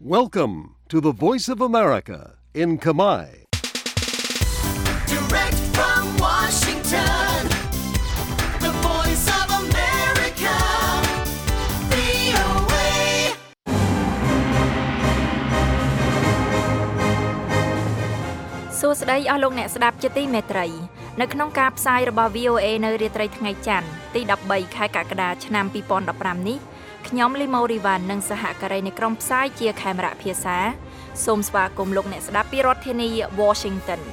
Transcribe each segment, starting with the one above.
Welcome to the Voice of America in Kamai. Direct from Washington, the Voice of America, VOA. សួស្តីអស់លោកអ្នកស្ដាប់ជាទីមេត្រីនៅក្នុងការផ្សាយរបស់ VOA នៅរាត្រីថ្ងៃច័ន្ទទី13ខែកក្កដាឆ្នាំ2015នេះខ្ញុំលីម៉ូរីវ៉ាន់និងសហការីនៃក្រុមផ្សាយជាខេមរៈភាសាសូមស្វាគមន៍លោកអ្នកស្ដាប់ពីរដ្ឋធានី Washington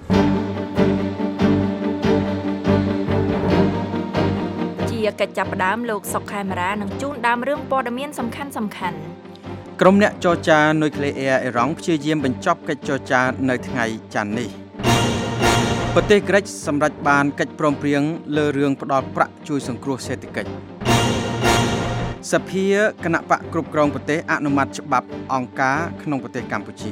ជាកិច្ចចាប់ផ្ដើមលោកសុកខេមរានឹងជូនដើមរឿងព័ត៌មានសំខាន់ៗក្រុមអ្នកចរចានុយក្លេអ៊ែរអ៊ីរ៉ង់ព្យាយាមបញ្ចប់កិច្ចចរចានៅថ្ងៃច័ន្ទនេះប្រទេសក្រិចសម្រេចបានកិច្ចព្រមព្រៀងលើរឿងផ្ដល់ប្រាក់ជួយសង្គ្រោះសេដ្ឋកិច្ចសភាគណៈបកគ្រប់គ្រងប្រទេសអនុម័តច្បាប់អង្គការក្នុងប្រទេសកម្ពុជា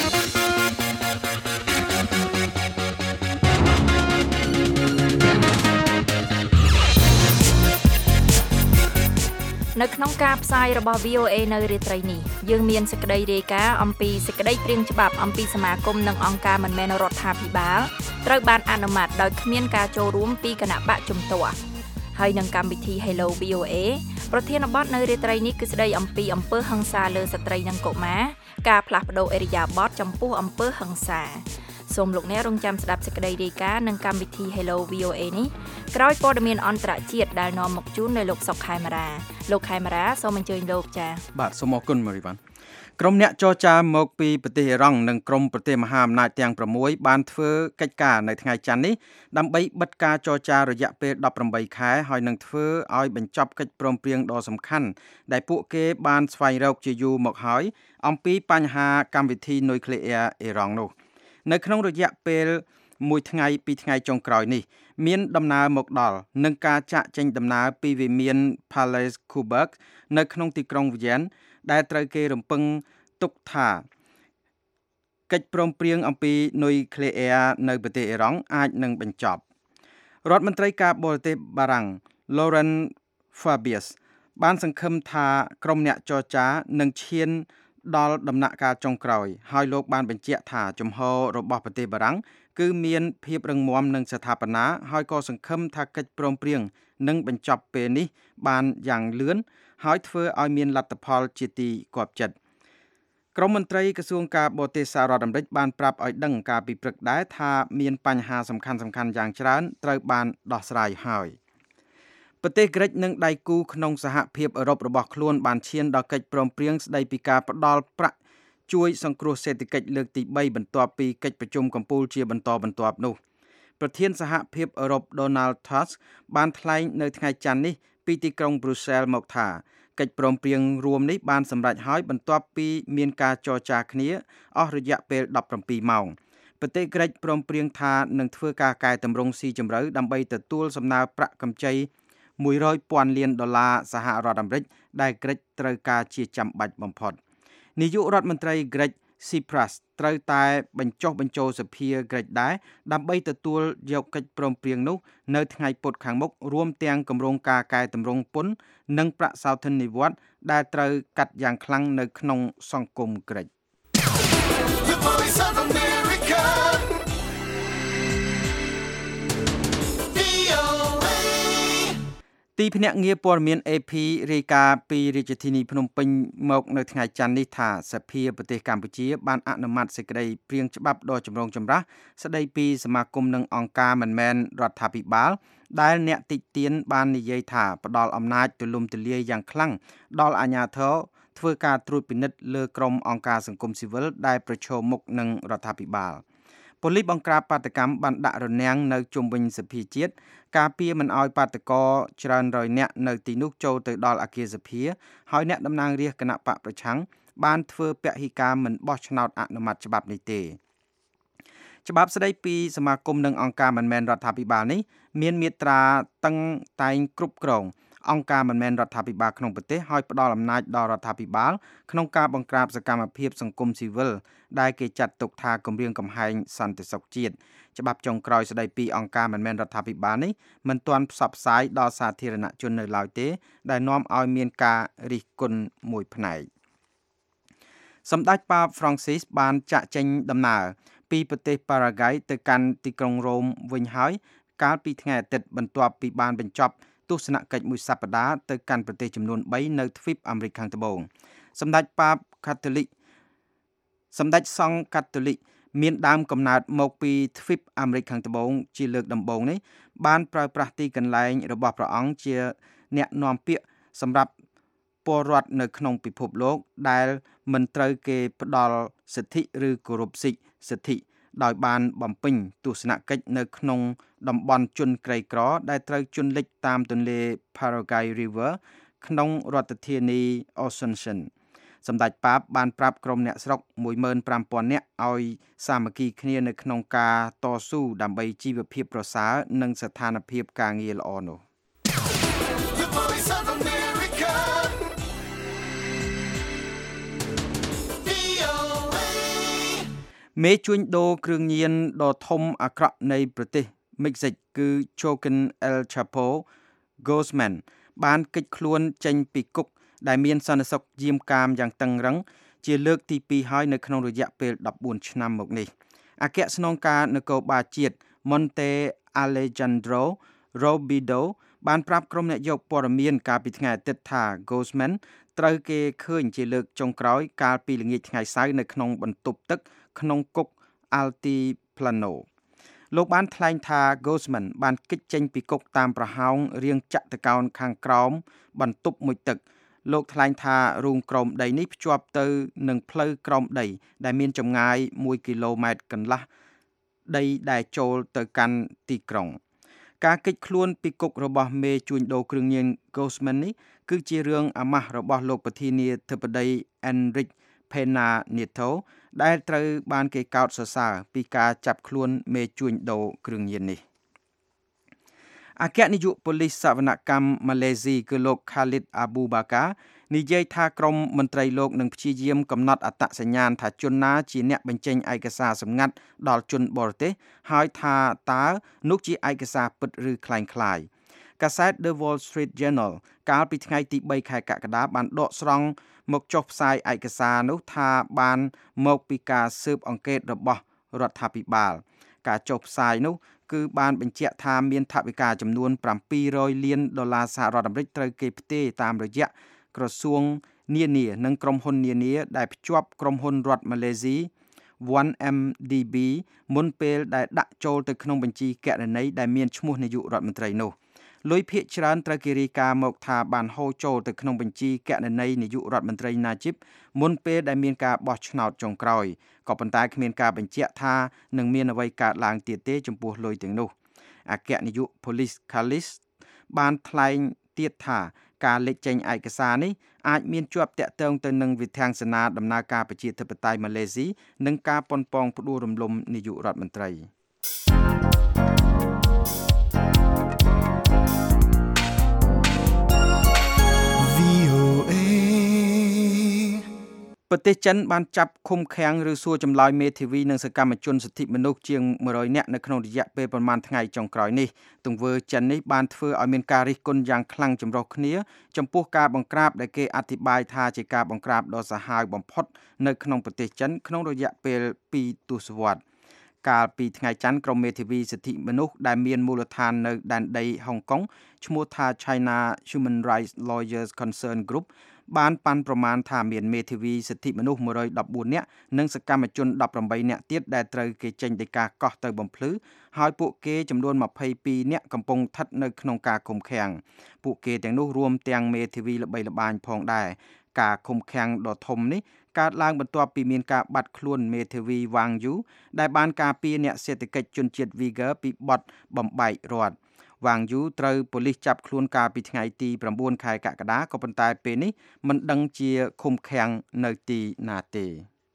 នៅក្នុងការផ្សាយរបស់ VOA នៅរាត្រីនេះយើងមានសេចក្តីរាយការណ៍អំពីសេចក្តីព្រាងច្បាប់អំពីសមាគមនិងអង្គការមិនមែនរដ្ឋាភិបាលត្រូវបានអនុម័តដោយគ្មានការចូលរួមពីគណៈបកជំទាស់ហើយនឹងកម្មវិធី Hello VOA ប្រធានបទនៅរាត្រីនេះគឺស្តីអំពីអំពើហិង្សាលើស្ត្រីនិងកុមារការផ្លាស់ប្ដូរឥរិយាបថចំពោះអំពើហិង្សាសូមលោកអ្នករងចាំស្ដាប់សេចក្តីរាយការណ៍និងកម្មវិធី Hello VOA នេះក្រោយព័ត៌មានអន្តរជាតិដែលនាំមកជូនដោយលោកសុកខេមរាលោកខេមរាសូមអញ្ជើញលោកចា៎បាទសូមអរគុណម៉ារីវ៉ាន់ក្រុមអ្នកចរចាមកពីប្រទេសអ៊ីរ៉ង់និងក្រុមប្រទេសមហាអំណាចទាំង6បានធ្វើកិច្ចការនៅថ្ងៃច័ន្ទនេះដើម្បីបិទការចរចារយៈពេល18ខែហើយនឹងធ្វើឲ្យបញ្ចប់កិច្ចព្រមព្រៀងដ៏សំខាន់ដែលពួកគេបានស្វែងរកជាយូរមកហើយអំពីបញ្ហាកម្មវិធីនុយក្លេអ៊ែរអ៊ីរ៉ង់នោះនៅក្នុងរយៈពេល1ថ្ងៃ2ថ្ងៃចុងក្រោយនេះមានដំណើរមកដល់នឹងការចាក់ចេញដំណើរពីវិមាន Palace Kuberg នៅក្នុងទីក្រុង Vienna ដែលត្រូវគេរំពឹងទុកថាកិច្ចព្រមព្រៀងអំពីនុយក្លេអ៊ែរនៅប្រទេសអ៊ីរ៉ង់អាចនឹងបញ្ចប់រដ្ឋមន្ត្រីការបរទេសបារាំង Laurent Fabius បានសង្ឃឹមថាក្រុមអ្នកចរចានឹងឈានដល់ដំណាក់កាលចុងក្រោយហើយលោកបានបញ្ជាក់ថាជំហររបស់ប្រទេសបារាំងគឺមានភាពរឹងមាំនិងស្ថាបនាហើយក៏សង្ឃឹមថាកិច្ចព្រមព្រៀងនឹងបញ្ចប់ពេលនេះបានយ៉ាងលឿនហើយធ្វើឲ្យមានលទ្ធផលជាទីគាប់ចិត្តក្រុមមន្ត្រីក្រសួងការបរទេសសហរដ្ឋអាមេរិកបានប្រាប់ឲ្យដឹងកាលពីព្រឹកដែរថាមានបញ្ហាសំខាន់ៗយ៉ាងច្រើនត្រូវបានដោះស្រាយហើយប្រទេសក្រិចនិងដៃគូក្នុងសហភាពអឺរ៉ុបរបស់ខ្លួនបានឈានដល់កិច្ចព្រមព្រៀងស្តីពីការផ្ដល់ប្រាក់ជួយសង្គ្រោះសេដ្ឋកិច្ចលើកទី3បន្ទាប់ពីកិច្ចប្រជុំកំពូលជាបន្តបន្ទាប់នោះប្រធានសហភាពអឺរ៉ុប Donald Tusk បានថ្លែងនៅថ្ងៃច័ន្ទនេះពីទីក្រុង Brussels មកថាកិច្ចព្រមព្រៀងរួមនេះបានសម្រេចហើយបន្ទាប់ពីមានការចរចាគ្នាអស់រយៈពេល17ម៉ោងប្រទេសក្រិចព្រមព្រៀងថានឹងធ្វើការកែតម្រង់ស៊ីជម្រៅដើម្បីទទួលសំណើប្រាក់កម្ចី$100,000 លានសហរដ្ឋអាមេរិកដែលក្រិចត្រូវការជាចាំបាច់បំផុតនាយករដ្ឋមន្ត្រីក្រិច Tsipras ត្រូវតែបញ្ចុះបញ្ចូលសភាក្រិចដែរដើម្បីទទួលយកកិច្ចព្រមព្រៀងនោះនៅថ្ងៃពុធខាងមុខរួមទាំងគម្រោងការកែតម្រង់ពន្ធនិងប្រាក់សោធននិវត្តន៍ដែលត្រូវកាត់យ៉ាងខ្លាំងនៅក្នុងសង្គមក្រិចទីភ្នាក់ងារព័ត៌មាន AP រាយការណ៍ពីរាជធានីភ្នំពេញមកនៅថ្ងៃច័ន្ទនេះថាសភាប្រទេសកម្ពុជាបានអនុម័តសេចក្តីព្រាងច្បាប់ដ៏ចម្រូងចម្រាសស្តីពីសមាគមនិងអង្គការមិនមែនរដ្ឋាភិបាលដែលអ្នកតិចទៀនបាននិយាយថាផ្ដល់អំណាចទូលំទូលាយយ៉ាងខ្លាំងដល់អាជ្ញាធរធ្វើការត្រួតពិនិត្យលើក្រុមអង្គការសង្គមស៊ីវិលដែលប្រឈមមុខនឹងរដ្ឋាភិបាលប៉ូលីសបង្ក្រាបបាតកម្មបានដាក់រនាំងនៅជុំវិញសភាជាតិការពារមិនឲ្យបាតកោច្រើនរយនាក់នៅទីនោះចូលទៅដល់អគារសភាហើយអ្នកតំណាងរាស្ត្រគណៈបកប្រឆាំងបានធ្វើពហិការមិនបោះឆ្នោតអនុម័តច្បាប់នេះទេច្បាប់ស្តីពីសមាគមនិងអង្គការមិនមែនរដ្ឋាភិបាលនេះមានមាត្រាតឹងតែងគ្រប់គ្រងអង្គការមិនមែនរដ្ឋាភិបាលក្នុងប្រទេសហើយផ្ដល់អំណាចដល់រដ្ឋាភិបាលក្នុងការបង្ក្រាបសកម្មភាពសង្គមស៊ីវិលដែលគេចាត់ទុកថាគំរាមកំហែងសន្តិសុខជាតិច្បាប់ចុងក្រោយស្តីពីអង្គការមិនមែនរដ្ឋាភិបាលនេះមិនទាន់ផ្សព្វផ្សាយដល់សាធារណជននៅឡើយទេដែលនាំឲ្យមានការរិះគន់មួយផ្នែកសម្ដេចប៉ាប Francis បានចាក់ចេញដំណើរពីប្រទេស Paraguay ទៅកាន់ទីក្រុងរ៉ូមវិញហើយកាលពីថ្ងៃអាទិត្យបន្ទាប់ពីបានបញ្ចប់ទស្សនកិច្ចមួយសប្តាហ៍ទៅកាន់ប្រទេសចំនួន3នៅទ្វីបអាមេរិកខាងត្បូងសម្ដេចប៉ាបសម្ដេចសង្ឃកាតូលិកមានដើមកំណើតមកពីទ្វីបអាមេរិកខាងត្បូងជាលើកដំបូងនេះបានប្រើប្រាស់ទីកន្លែងរបស់ព្រះអង្គជាអ្នកនាំពាក្យសម្រាប់ពលរដ្ឋនៅក្នុងពិភពលោកដែលមិនត្រូវគេផ្ដល់សិទ្ធិឬគោរពសិទ្ធិដោយបានបំពេញទស្សនកិច្ចនៅក្នុងតំបន់ជនក្រីក្រដែលត្រូវជន់លិចតាមទន្លេ Paraguay River ក្នុងរដ្ឋធានី Asunción សម្ដេចប៉ាបបានប្រាប់ក្រុមអ្នកស្រុក 15,000 នាក់ឲ្យសាមគ្គីគ្នានៅក្នុងការតស៊ូដើម្បីជីវភាពប្រសើរនិងស្ថានភាពការងារល្អនោះមេជួញដូរគ្រឿងញៀនដ៏ធំអាក្រក់នៃប្រទេសមិចស៊ិកគឺ Joaquin El Chapo Guzman បានគេចខ្លួនចេញពីគុកដែលមានសន្តិសុខយាមកាមយ៉ាងតឹងរ៉ឹងជាលើកទី2ហើយនៅក្នុងរយៈពេល14ឆ្នាំមកនេះអគ្គស្នងការនគរបាលជាតិ Monte Alejandro Robledo បានប្រាប់ក្រុមអ្នកយកព័ត៌មានកាលពីថ្ងៃអាទិត្យថា Guzman ត្រូវគេឃើញជាលើកចុងក្រោយកាលពីល្ងាចថ្ងៃសៅរ៍នៅក្នុងបន្ទប់ទឹកក្នុងគុក Altiplano លោកបានថ្លែងថា Guzman បានគេចចេញពីគុកតាមប្រហោងរាងចតុកោណខាងក្រោមបន្ទប់មួយទឹកលោកថ្លែងថារូងក្រោមដីនេះភ្ជាប់ទៅនឹងផ្លូវក្រោមដីដែលមានចម្ងាយ1គីឡូម៉ែត្រកន្លះដីដែលចូលទៅកាន់ទីក្រុងការគេចខ្លួនពីគុករបស់មេជួញដូរគ្រឿងញៀន Guzman នេះគឺជារឿងអាម៉ាស់របស់លោកប្រធានាធិបតី Enrique Pena Nieto ដែលត្រូវបានគេកោតសរសើរពីការចាប់ខ្លួនមេជួញដូរគ្រឿងញៀននេះអគ្គនាយកប៉ូលីសសវនកម្មម៉ាឡេស៊ីគឺលោក Khalid Abu Bakar និយាយថាក្រុមមន្ត្រីលោកនឹងព្យាយាមកំណត់អត្តសញ្ញាណថាជនណាជាអ្នកបញ្ចេញឯកសារសម្ងាត់ដល់ជនបរទេសហើយថាតើនោះជាឯកសារពិតឬคล้ายៗកាសែត The Wall Street Journal កាលពីថ្ងៃទី3ខែកក្កដាបានដកស្រង់មកចុះផ្សាយឯកសារនោះថាបានមកពីការស៊ើបអង្កេតរបស់រដ្ឋាភិបាលការចុះផ្សាយនោះគឺបានបញ្ជាក់ថាមានថវិកាចំនួន$700 លានសហរដ្ឋអាមេរិកត្រូវគេផ្ទេរតាមរយៈក្រសួងនានានិងក្រុមហ៊ុននានាដែលភ្ជាប់ក្រុមហ៊ុនរដ្ឋម៉ាឡេស៊ី 1MDB មុនពេលដែលដាក់ចូលទៅក្នុងបញ្ជីគណនីដែលមានឈ្មោះនាយករដ្ឋមន្ត្រីនោះលុយភាគច្រើនត្រូវគេរាយការណ៍មកថាបានហូរចូលទៅក្នុងបញ្ជីគណនីនាយករដ្ឋមន្ត្រីណាជីបមុនពេលដែលមានការបោះឆ្នោតចុងក្រោយក៏ប៉ុន្តែគ្មានការបញ្ជាក់ថានឹងមានអ្វីកើតឡើងទៀតទេចំពោះលុយទាំងនោះអគ្គនាយក Police Khalis បានថ្លែងទៀតថាការលេចចេញឯកសារនេះអាចមានជាប់ទាក់ទងទៅនឹងវិធានសេនាដំណើរការប្រជាធិបតេយ្យម៉ាឡេស៊ីនិងការប៉ុនប៉ងផ្ដួលរំលំនាយករដ្ឋមន្ត្រីប្រទេសចិនបានចាប់ឃុំឃាំងឬសួរចម្លើយមេធាវីនិងសកម្មជនសិទ្ធិមនុស្សជាង100នាក់នៅក្នុងរយៈពេលប្រមាណថ្ងៃចុងក្រោយនេះទង្វើចិននេះបានធ្វើឲ្យមានការរិះគន់យ៉ាងខ្លាំងចម្រុះគ្នាចំពោះការបង្ក្រាបដែលគេអធិប្បាយថាជាការបង្ក្រាបដ៏សាហាវបំផុតនៅក្នុងប្រទេសចិនក្នុងរយៈពេល2ទសវត្សរ៍កាលពីថ្ងៃច័ន្ទក្រុមមេធាវីសិទ្ធិមនុស្សដែលមានមូលដ្ឋាននៅដែនដីហុងកុងឈ្មោះថា China Human Rights Lawyers Concern Group បានប៉ាន់ប្រមាណថាមានមេធាវីសិទ្ធិមនុស្ស114នាក់និងសកម្មជន18នាក់ទៀតដែលត្រូវគេចេញដីកាកោះទៅបំភ្លឺហើយពួកគេចំនួន22នាក់កំពុងស្ថិតនៅក្នុងការឃុំឃាំងពួកគេទាំងនោះរួមទាំងមេធាវីល្បីល្បាញផងដែរការឃុំឃាំងដ៏ធំនេះកើតឡើងបន្ទាប់ពីមានការបាត់ខ្លួនមេធាវីវ៉ាងយូដែលបានការពារអ្នកសេដ្ឋកិច្ចជនជាតិ Uyghur ពីបទបំបែករដ្ឋវ៉ាងយូត្រូវប៉ូលីសចាប់ខ្លួនកាលពីថ្ងៃទី9ខែកក្កដាក៏ប៉ុន្តែពេលនេះមិនដឹងជាឃុំឃាំងនៅទីណាទេ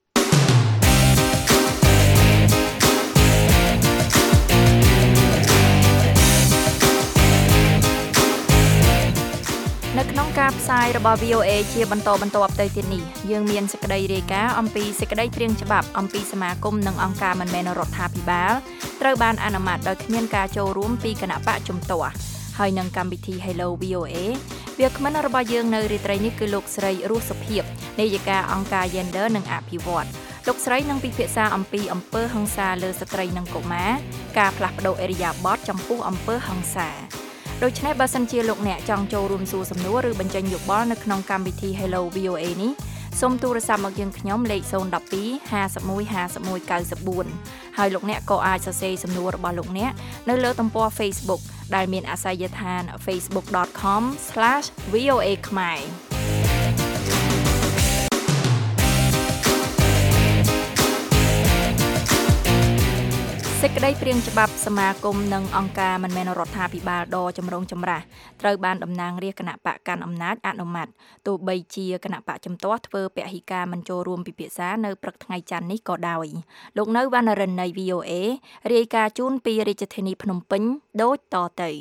នៅក្នុងការផ្សាយរបស់ VOA ជាបន្តបន្ទាប់ទៅទៀតនេះយើងមានសេចក្តីរាយការណ៍អំពីសេចក្តីព្រាងច្បាប់អំពីសមាគមនិងអង្គការមិនមែនរដ្ឋាភិបាលត្រូវបានអនុម័តដោយគ្មានការចូលរួមពីគណៈបកជំទាស់ហើយនឹងកម្មវិធី Hello VOA វាគ្មិនរបស់យើងនៅរាត្រីនេះគឺលោកស្រីរស់សុភាពនាយិកាអង្គការ Gender និងអភិវឌ្ឍន៍លោកស្រីនឹងពិភាក្សាអំពីអំពើហិង្សាលើស្ត្រីនិងកុមារការផ្លាស់ប្ដូរឥរិយាបថចំពោះអំពើហិង្សាដូច្នេះបើសិនជាលោកអ្នកចង់ចូលរួមសួរសំណួរឬបញ្ចេញយោបល់នៅក្នុងកម្មវិធី Hello VOA នេះសូមទូរស័ព្ទមកយើងខ្ញុំលេខ012 51 51 94ហើយលោកអ្នកក៏អាចសរសេរសំណួររបស់លោកអ្នកនៅលើទំព័រ Facebook ដែលមានអាសយដ្ឋាន facebook.com/voa ខ្មែរសេចក្តីព្រាងច្បាប់សមាគមនិងអង្គការមិនមែនរដ្ឋាភិបាលដ៏ចម្រូងចម្រាសត្រូវបានតំណាងរាស្ត្រគណៈបកកាន់អំណាចអនុម័តទោះបីជាគណៈបកជំទាស់ធ្វើពហិការមិនចូលរួមពិភាក្សានៅព្រឹកថ្ងៃច័ន្ទនេះក៏ដោយលោកនៅវណ្ណរិននៃ VOA រាយការណ៍ជូនពីរាជធានីភ្នំពេញដូចតទៅ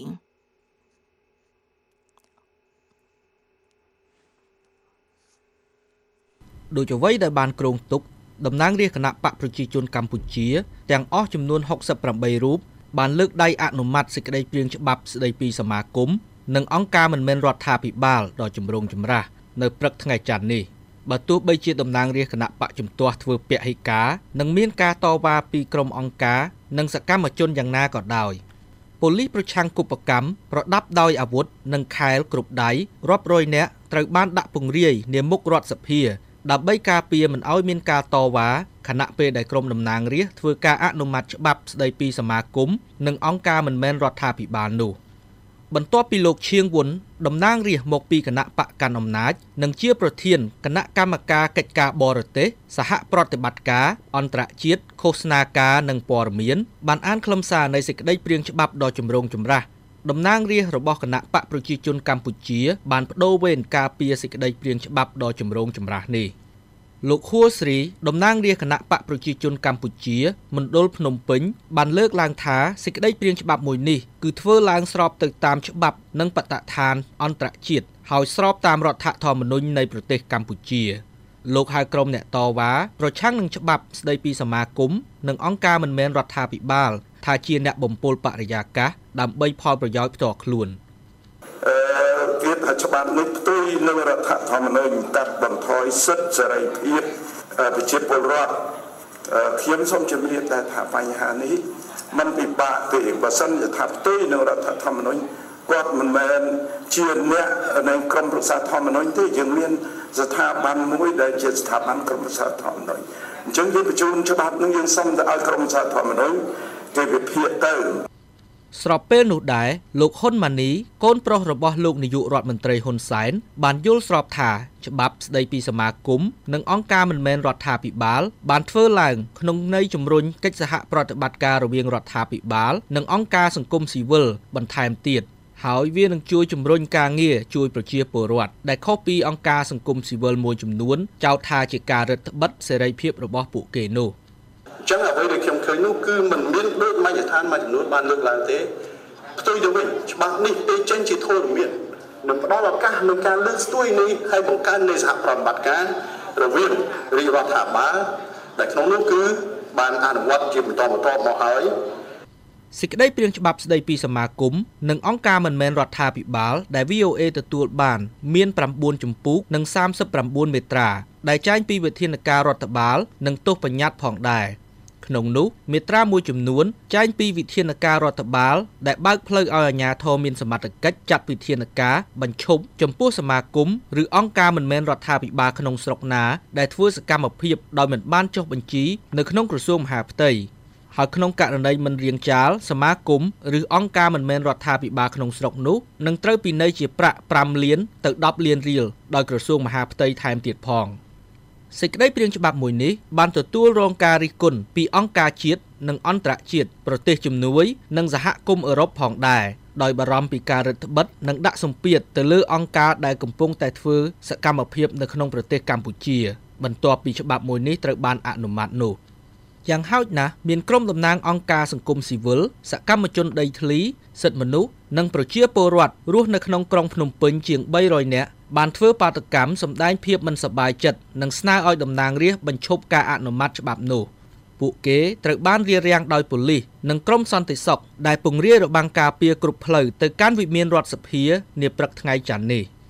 ដូចអ្វីដែលបានគ្រោងទុកតំណាងរាស្ត្រគណៈបកប្រជាជនកម្ពុជាទាំងអស់ចំនួន68រូបបានលើកដៃអនុម័តសេចក្តីព្រាងច្បាប់ស្តីពីសមាគមនិងអង្គការមិនមែនរដ្ឋាភិបាលដ៏ចម្រូងចម្រាសនៅព្រឹកថ្ងៃច័ន្ទនេះបើទោះបីជាតំណាងរាស្ត្រគណៈបកជំទាស់ធ្វើពហិការនិងមានការតវ៉ាពីក្រុមអង្គការនិងសកម្មជនយ៉ាងណាក៏ដោយប៉ូលីសប្រឆាំងគុបកម្មប្រដាប់ដោយអាវុធនិងខែលគ្រប់ដៃរាប់រយនាក់ត្រូវបានដាក់ពង្រាយនាមុខរដ្ឋសភាដើម្បីការពារមិនឲ្យមានការតវ៉ាខណៈពេលដែលក្រុមតំណាងរាស្ត្រធ្វើការអនុម័តច្បាប់ស្តីពីសមាគមនិងអង្គការមិនមែនរដ្ឋាភិបាលនោះបន្ទាប់ពីលោកឈៀងវុនតំណាងរាស្ត្រមកពីគណៈបកកាន់អំណាចនិងជាប្រធានគណៈកម្មការកិច្ចការបរទេសសហប្រតិបត្តិការអន្តរជាតិឃោសនាការនិងព័ត៌មានបានអានខ្លឹមសារនៃសេចក្តីព្រាងច្បាប់ដ៏ចម្រូងចម្រាសតំណាងរាស្ត្ររបស់គណៈបកប្រជាជនកម្ពុជាបានបដូរវេនការពារសេចក្តីព្រាងច្បាប់ដ៏ចម្រូងចម្រាសនេះលោកហួរស្រីតំណាងរាស្ត្រគណៈបកប្រជាជនកម្ពុជាមណ្ឌលភ្នំពេញបានលើកឡើងថាសេចក្តីព្រាងច្បាប់មួយនេះគឺធ្វើឡើងស្របទៅតាមច្បាប់និងបទដ្ឋានអន្តរជាតិហើយស្របតាមរដ្ឋធម្មនុញ្ញនៃប្រទេសកម្ពុជាលោកហៅក្រុមអ្នកតវ៉ាប្រឆាំងនឹងច្បាប់ស្តីពីសមាគមនិងអង្គការមិនមែនរដ្ឋាភិបាលថាជាអ្នកបំពុលបរិយាកាសដើម្បីផលប្រយោជន៍ផ្ទាល់ខ្លួនគេថាច្បាប់នេះផ្ទុយនឹងរដ្ឋធម្មនុញ្ញកាត់បន្ថយសិទ្ធិសេរីភាពប្រជាពលរដ្ឋខ្ញុំសូមជម្រាបតែថាបញ្ហានេះมันពិបាកទេបើសិនជាថាផ្ទុយនឹងរដ្ឋធម្មនុញ្ញគាត់មិនមែនជាអ្នកនៃក្រមប្រឹក្សាធម្មនុញ្ញទេយើងមានស្ថាប័នមួយដែលជាស្ថាប័នក្រមប្រឹក្សាធម្មនុញ្ញអញ្ចឹងយើងបញ្ជូនច្បាប់នឹងយើងសុំទៅឲ្យក្រមប្រឹក្សាធម្មនុញ្ញគេវិភាគទៅស្របពេលនោះដែរលោកហ៊ុនម៉ាណីកូនប្រុសរបស់លោកនាយករដ្ឋមន្ត្រីហ៊ុនសែនបានយល់ស្របថាច្បាប់ស្តីពីសមាគមនិងអង្គការមិនមែនរដ្ឋាភិបាលបានធ្វើឡើងក្នុងន័យជំរុញកិច្ចសហប្រតិបត្តិការរវាងរដ្ឋាភិបាលនិងអង្គការសង្គមស៊ីវិលបន្ថែមទៀតហើយវានឹងជួយជំរុញការងារជួយប្រជាពលរដ្ឋដែលខុសពីអង្គការសង្គមស៊ីវិលមួយចំនួនចោទថាជាការរឹតបន្តឹងសេរីភាពរបស់ពួកគេនោះចឹងអ្វីដែលខ្ញុំឃើញនោះគឺមិនមានដូចមជ្ឈដ្ឋានមួយចំនួនបានលើកឡើងទេផ្ទុយទៅវិញច្បាប់នេះទេចេញជាធរមាននឹងផ្ដល់ឱកាសក្នុងការលើកស្ទួយនេះហើយបង្កើននៃសហប្រតិបត្តិការរវាងរាជរដ្ឋាភិបាលដែលក្នុងនោះគឺបានអនុវត្តជាបន្តមកហើយសេចក្តីព្រាងច្បាប់ស្តីពីសមាគមនិងអង្គការមិនមែនរដ្ឋាភិបាលដែល VOA ទទួលបានមាន9ជំពូកនិង39មាត្រាដែលចែងពីវិធានការរដ្ឋបាលនិងទោសបញ្ញត្តិផងដែរក្នុងនោះមាត្រាមួយចំនួនចែងពីវិធានការរដ្ឋបាលដែលបើកផ្លូវឲ្យអាជ្ញាធរមានសមត្ថកិច្ចចាត់វិធានការបញ្ឈប់ចំពោះសមាគមឬអង្គការមិនមែនរដ្ឋាភិបាលក្នុងស្រុកណាដែលធ្វើសកម្មភាពដោយមិនបានចុះបញ្ជីនៅក្នុងក្រសួងមហាផ្ទៃហើយក្នុងករណីមិនរៀងចាលសមាគមឬអង្គការមិនមែនរដ្ឋាភិបាលក្នុងស្រុកនោះនឹងត្រូវពិន័យជាប្រាក់5លានទៅ10លានរៀលដោយក្រសួងមហាផ្ទៃថែមទៀតផងសេចក្តីព្រាងច្បាប់មួយនេះបានទទួលរងការរិះគន់ពីអង្គការជាតិនិងអន្តរជាតិប្រទេសជំនួយនិងសហគមន៍អឺរ៉ុបផងដែរដោយបារម្ភពីការរឹតបន្តឹងនិងដាក់សម្ពាធទៅលើអង្គការដែលកំពុងតែធ្វើសកម្មភាពនៅក្នុងប្រទេសកម្ពុជាបន្ទាប់ពីច្បាប់មួយនេះត្រូវបានអនុម័តនោះយ៉ាងហោចណាស់មានក្រុមតំណាងអង្គការសង្គមស៊ីវិលសកម្មជនដីធ្លីសិទ្ធិមនុស្សនិងប្រជាពលរដ្ឋរស់នៅក្នុងក្រុងភ្នំពេញជាង300នាក់បានធ្វើបាតកម្មសម្ដែងភាពមិនសប្បាយចិត្តនិងស្នើឲ្យតំណាងរាស្ត្របញ្ឈប់ការអនុម័តច្បាប់នោះពួកគេត្រូវបានរារាំងដោយប៉ូលីសនិងក្រុមសន្តិសុខដែលពង្រាយរបាំងការពារគ្រប់ផ្លូវទៅកាន់វិមានរដ្ឋសភានាព្រឹកថ្ងៃច័ន្ទនេះ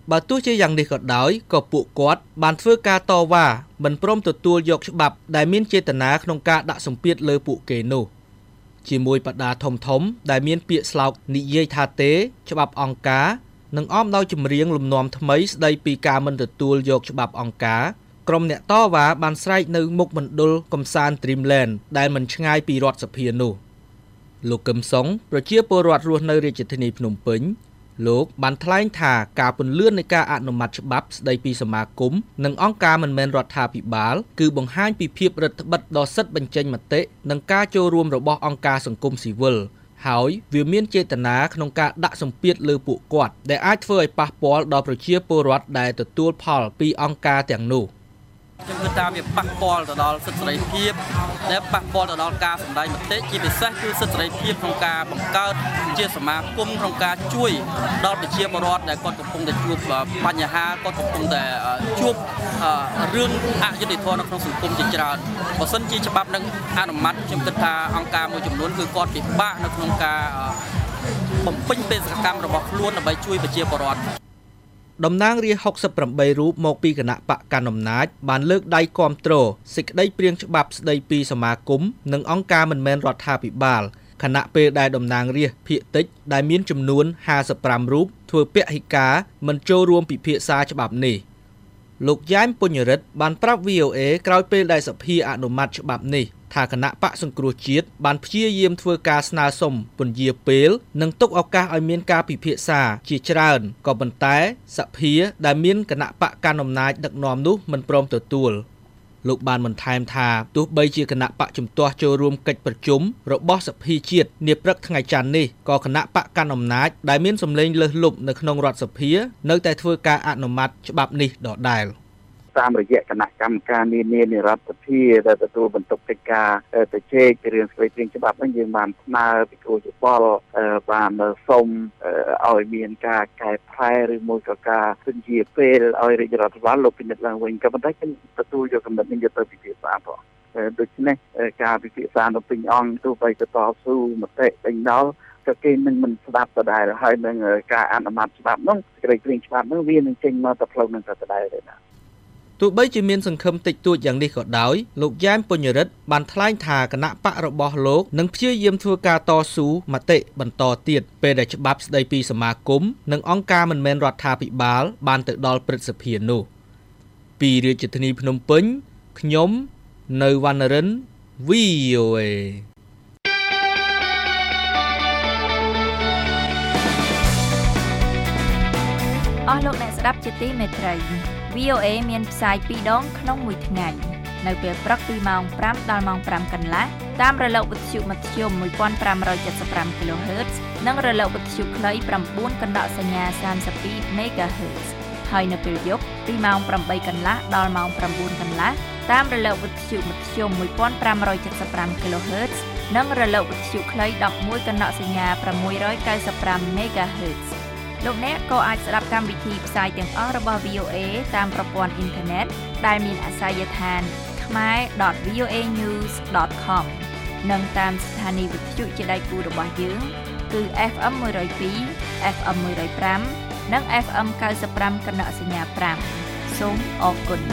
បើទោះជាយ៉ាងនេះក៏ដោយក៏ពួកគាត់បានធ្វើការតវ៉ាមិនព្រមទទួលយកច្បាប់ដែលមានចេតនាក្នុងការដាក់សម្ពាធលើពួកគេនោះជាមួយបដាធំដែលមានពាក្យស្លោកនិយាយថាទេច្បាប់អង្គការនិងអមដោយចម្រៀងលំនាំថ្មីស្ដីពីការមិនទទួលយកច្បាប់អង្គការក្រុមអ្នកតវ៉ាបានស្រែកនៅមុខមណ្ឌលកំសាន្ត Dreamland ដែលមិនឆ្ងាយពីរដ្ឋសភានោះលោកកឹមសុងប្រជាពលរដ្ឋរស់នៅរាជធានីភ្នំពេញលោកបានថ្លែងថាការពន្លឿននៃការអនុម័តច្បាប់ស្ដីពីសមាគមនិងអង្គការមិនមែនរដ្ឋាភិបាលគឺបង្ហាញពីភាពរឹតបន្តឹងដល់សិទ្ធិបញ្ចេញមតិនិងការចូលរួមរបស់អង្គការសង្គមស៊ីវិលហើយវាមានចេតនាក្នុងការដាក់សម្ពាធលើពួកគាត់ដែលអាចធ្វើឲ្យប៉ះពាល់ដល់ប្រជាពលរដ្ឋដែលទទួលផលពីអង្គការទាំងនោះខ្ញុំគិតថាវាប៉ះពាល់ទៅដល់សិទ្ធិសេរីភាពដែលប៉ះពាល់ទៅដល់ការសម្ដែងមតិជាពិសេសគឺសិទ្ធិសេរីភាពក្នុងការបង្កើតជាសមាគមក្នុងការជួយដល់ប្រជាពលរដ្ឋដែលគាត់កំពុងតែជួបបញ្ហាគាត់កំពុងតែជួបរឿងអយុត្តិធម៌នៅក្នុងសង្គមជាច្រើនបើសិនជាច្បាប់នឹងអនុម័តខ្ញុំគិតថាអង្គការមួយចំនួនគឺគាត់ពិបាកនៅក្នុងការបំពេញបេសកកម្មរបស់ខ្លួនដើម្បីជួយប្រជាពលរដ្ឋតំណាងរាស្ត្រ68រូបមកពីគណៈបកកណ្ដាលអំណាចបានលើកដៃគាំទ្រសេចក្តីព្រាងច្បាប់ស្តីពីសមាគមនិងអង្គការមិនមែនរដ្ឋាភិបាលខណៈពេលដែលតំណាងរាស្ត្រភាគតិចដែលមានចំនួន55រូបធ្វើពហិការមិនចូលរួមពិភាក្សាច្បាប់នេះលោកយ៉ែមពុញរិទ្ធបានប្រាប់ VOA ក្រោយពេលដែលសភាអនុម័តច្បាប់នេះថាគណៈបកសង្គ្រោះជាតិបានព្យាយាមធ្វើការស្នើសុំពន្យាពេលនិងទុកឱកាសឲ្យមានការពិភាក្សាជាច្រើនក៏ប៉ុន្តែសភាដែលមានគណៈបកកណ្ដាលអំណាចដឹកនាំនោះមិនព្រមទទួលលោកបានបន្ថែមថាទោះបីជាគណៈបកជំទាស់ចូលរួមកិច្ចប្រជុំរបស់សភាជាតិនាព្រឹកថ្ងៃច័ន្ទនេះក៏គណៈបកកណ្ដាលអំណាចដែលមានសម្លេងលើសលប់នៅក្នុងរដ្ឋសភានៅតែធ្វើការអនុម័តច្បាប់នេះដដែលតាមរយៈគណៈកម្មការនានានៃរដ្ឋសភាដែលទទួលបន្ទុកកិច្ចការទៅជែកពីរឿងស្ដីព្រាងច្បាប់ហ្នឹងយើងបានស្នើពីគូយោបល់បានសូមឲ្យមានការកែប្រែឬមួយក៏ការពន្យាពេលឲ្យរាជរដ្ឋាភិបាលលោកពិនិត្យឡើងវិញក៏ប៉ុន្តែខ្ញុំទទួលយកកំណត់នេះយកទៅពិភាក្សាផងដូច្នេះការពិភាក្សានៅពេញអង្គទោះបីទៅតស៊ូមតិពេញដល់ក៏គេនឹងមិនស្ដាប់ដដែលហើយនឹងការអនុម័តច្បាប់នោះសេចក្តីព្រាងច្បាប់នោះវានឹងចេញមកទៅផ្លូវនឹងទៅដដែលទេណាទោះបីជាមានសង្ឃឹមតិចតួចយ៉ាងនេះក៏ដោយលោកយ៉ែមពុញរិទ្ធបានថ្លែងថាគណៈបករបស់លោកនឹងព្យាយាមធ្វើការតស៊ូមតិបន្តទៀតពេលដែលច្បាប់ស្ដីពីសមាគមនិងអង្គការមិនមែនរដ្ឋាភិបាលបានទៅដល់ព្រឹទ្ធសភានោះពីរាជធានីភ្នំពេញខ្ញុំនៅវណ្ណរិន VOA អស់លោកអ្នកស្ដាប់ជាទីមេត្រី VOA មានផ្សាយ2ដងក្នុងមួយថ្ងៃនៅពេលព្រឹកពីម៉ោង5ដល់ម៉ោង5កន្លះតាមរលកវិទ្យុមធ្យម 1575 kHz និងរលកវិទ្យុខ្លី 9 កណ្ដោសញ្ញា32 MHz ហើយនៅពេលយប់ពីម៉ោង8កន្លះដល់ម៉ោង9កន្លះតាមរលកវិទ្យុមធ្យម 1575 kHz និងរលកវិទ្យុខ្លី 11 កណ្ដោសញ្ញា695 MHzលោកអ្នកក៏អាចស្ដាប់កម្មវិធីផ្សាយទាំងអស់របស់ VOA តាមប្រព័ន្ធអ៊ីនធឺណិតដែលមានអាសយដ្ឋាន khmer.voanews.com និងតាមស្ថានីយ៍វិទ្យុជាដៃគូរបស់យើងគឺ FM 102 FM 105និង FM 95 កណ្ដោសញ្ញា5សូមអរគុណ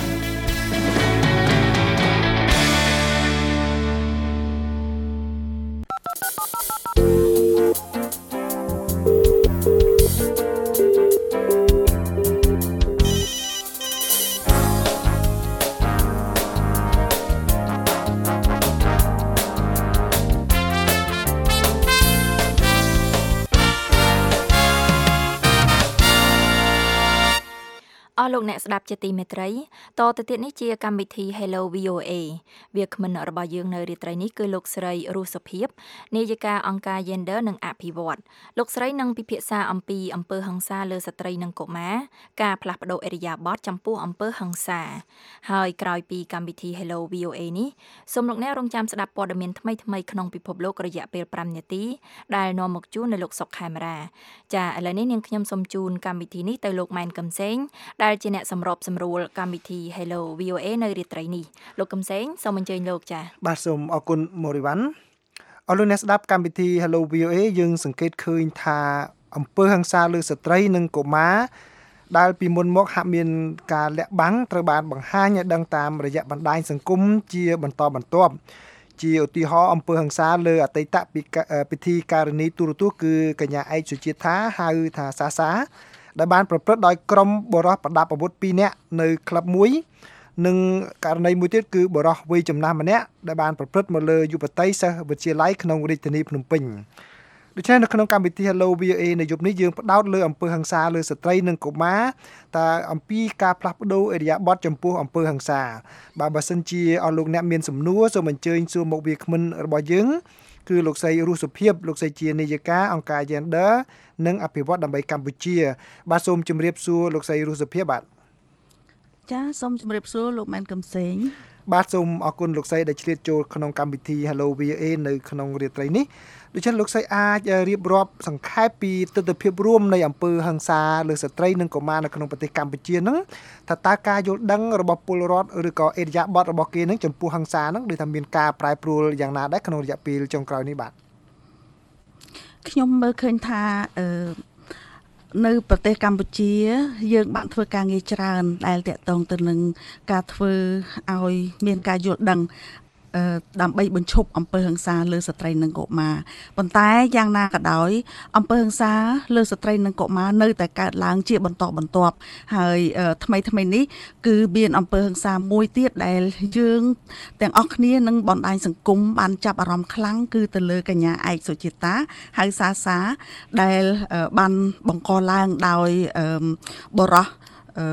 អស់លោកអ្នកស្ដាប់ជាទីមេត្រីតទៅទៀតនេះជាកម្មវិធី Hello VOA វាគ្មិនរបស់យើងនៅរាត្រីនេះគឺលោកស្រីរស់សុភាពនាយិកាអង្គការ Gender និងអភិវឌ្ឍលោកស្រីនឹងពិភាក្សាអំពីអំពើហិង្សាលើស្ត្រីនិងកុមារការផ្លាស់ប្ដូរឥរិយាបថចំពោះអំពើហិង្សាហើយក្រោយពីកម្មវិធី Hello VOA នេះសូមលោកអ្នករងចាំស្ដាប់ព័ត៌មានថ្មីៗក្នុងពិភពលោករយៈពេល5នាទីដែលនាំមកជូននៅលោកសុកខេមរាចាឥឡូវនេះនាងខ្ញុំសូមជូនកម្មវិធីនេះទៅលោកម៉ែនកឹមសេងដែលជាអ្នកសម្របសម្រួលកម្មវិធី Hello VOA នៅរាត្រីនេះលោកកឹមសេងសូមអញ្ជើញលោកចា៎បាទសូមអរគុណមូរីវ៉ាន់អរលោកអ្នកស្ដាប់កម្មវិធី Hello VOA យើងសង្កេតឃើញថាអំពើហិង្សាលើស្ត្រីនិងកុមារដែលពីមុនមកហាក់មានការលាក់បាំងត្រូវបានបង្ហាញឲ្យដឹងតាមរយៈបណ្ដាញសង្គមជាបន្តបន្ទាប់ជាឧទាហរណ៍អំពើហិង្សាលើអតីតពិធីការនីទូរទស្សន៍គឺកញ្ញាឯកសុជាថាហៅថាសាដែលបានប្រព្រឹត្តដោយក្រុមបរិសុទ្ធប្រដាប់អាវុធ2នាក់នៅក្លឹបមួយនិងករណីមួយទៀតគឺបរិសុទ្ធវ័យចំណាស់ម្នាក់ដែលបានប្រព្រឹត្តមកលើយុវតីសិស្សវិទ្យាល័យក្នុងរាជធានីភ្នំពេញដូច្នេះនៅក្នុងកម្មវិធី Hello VOA នៅយប់នេះយើងផ្ដោតលើអំពើហិង្សាលើស្ត្រីនិងកុមារតើអំពីការផ្លាស់ប្ដូរឥរិយាបថចំពោះអំពើហិង្សាបើសិនជាអស់លោកអ្នកមានសំណួរសូមអញ្ជើញសួរមកវាគ្មិនរបស់យើងគឺលោកស្រីរស់សុភាពលោកស្រីជានាយិកាអង្គការ Gender និងអភិវឌ្ឍដើម្បីកម្ពុជាបាទសូមជម្រាបសួរលោកស្រីរស់សុភាពបាទចាសូមជម្រាបសួរលោកម៉ែនកំសែងបាទសូមអរគុណលោកស្រីដែលឆ្លៀតចូលក្នុងកម្មវិធី Hello VOA នៅក្នុងរាត្រីនេះដូច្នេះលោកស្រីអាចរៀបរាប់សង្ខេបពីទស្សនវិជ្ជារួមនៃអំពើហិង្សាលើស្ត្រីនិងកុមារនៅក្នុងប្រទេសកម្ពុជាហ្នឹងថាតើការយល់ដឹងរបស់ពលរដ្ឋឬក៏អេរិយាបថរបស់គេហ្នឹងចំពោះហិង្សាហ្នឹងដូចថាមានការប្រែប្រួលយ៉ាងណាដែរក្នុងរយៈពេលចុងក្រោយនេះបាទខ្ញុំមើលឃើញថានៅប្រទេសកម្ពុជាយើងបានធ្វើការងារច្រើនដែលតាក់ទងទៅនឹងការធ្វើឲ្យមានការយល់ដឹងដើម្បីបញ្ឈប់អំពើហិង្សាលើស្ត្រីនិងកុមារប៉ុន្តែយ៉ាងណាក៏ដោយអំពើហិង្សាលើស្ត្រីនិងកុមារនៅតែកើតឡើងជាបន្តបន្ទាប់ហើយថ្មីនេះគឺមានអំពើហិង្សាមួយទៀតដែលយើងទាំងអស់គ្នានឹងបណ្ដាញសង្គមបានចាប់អារម្មណ៍ខ្លាំងគឺទៅលើកញ្ញាឯកសុជាតាហៅសាដែលបានបង្កឡើងដោយបរិសុទ្ធ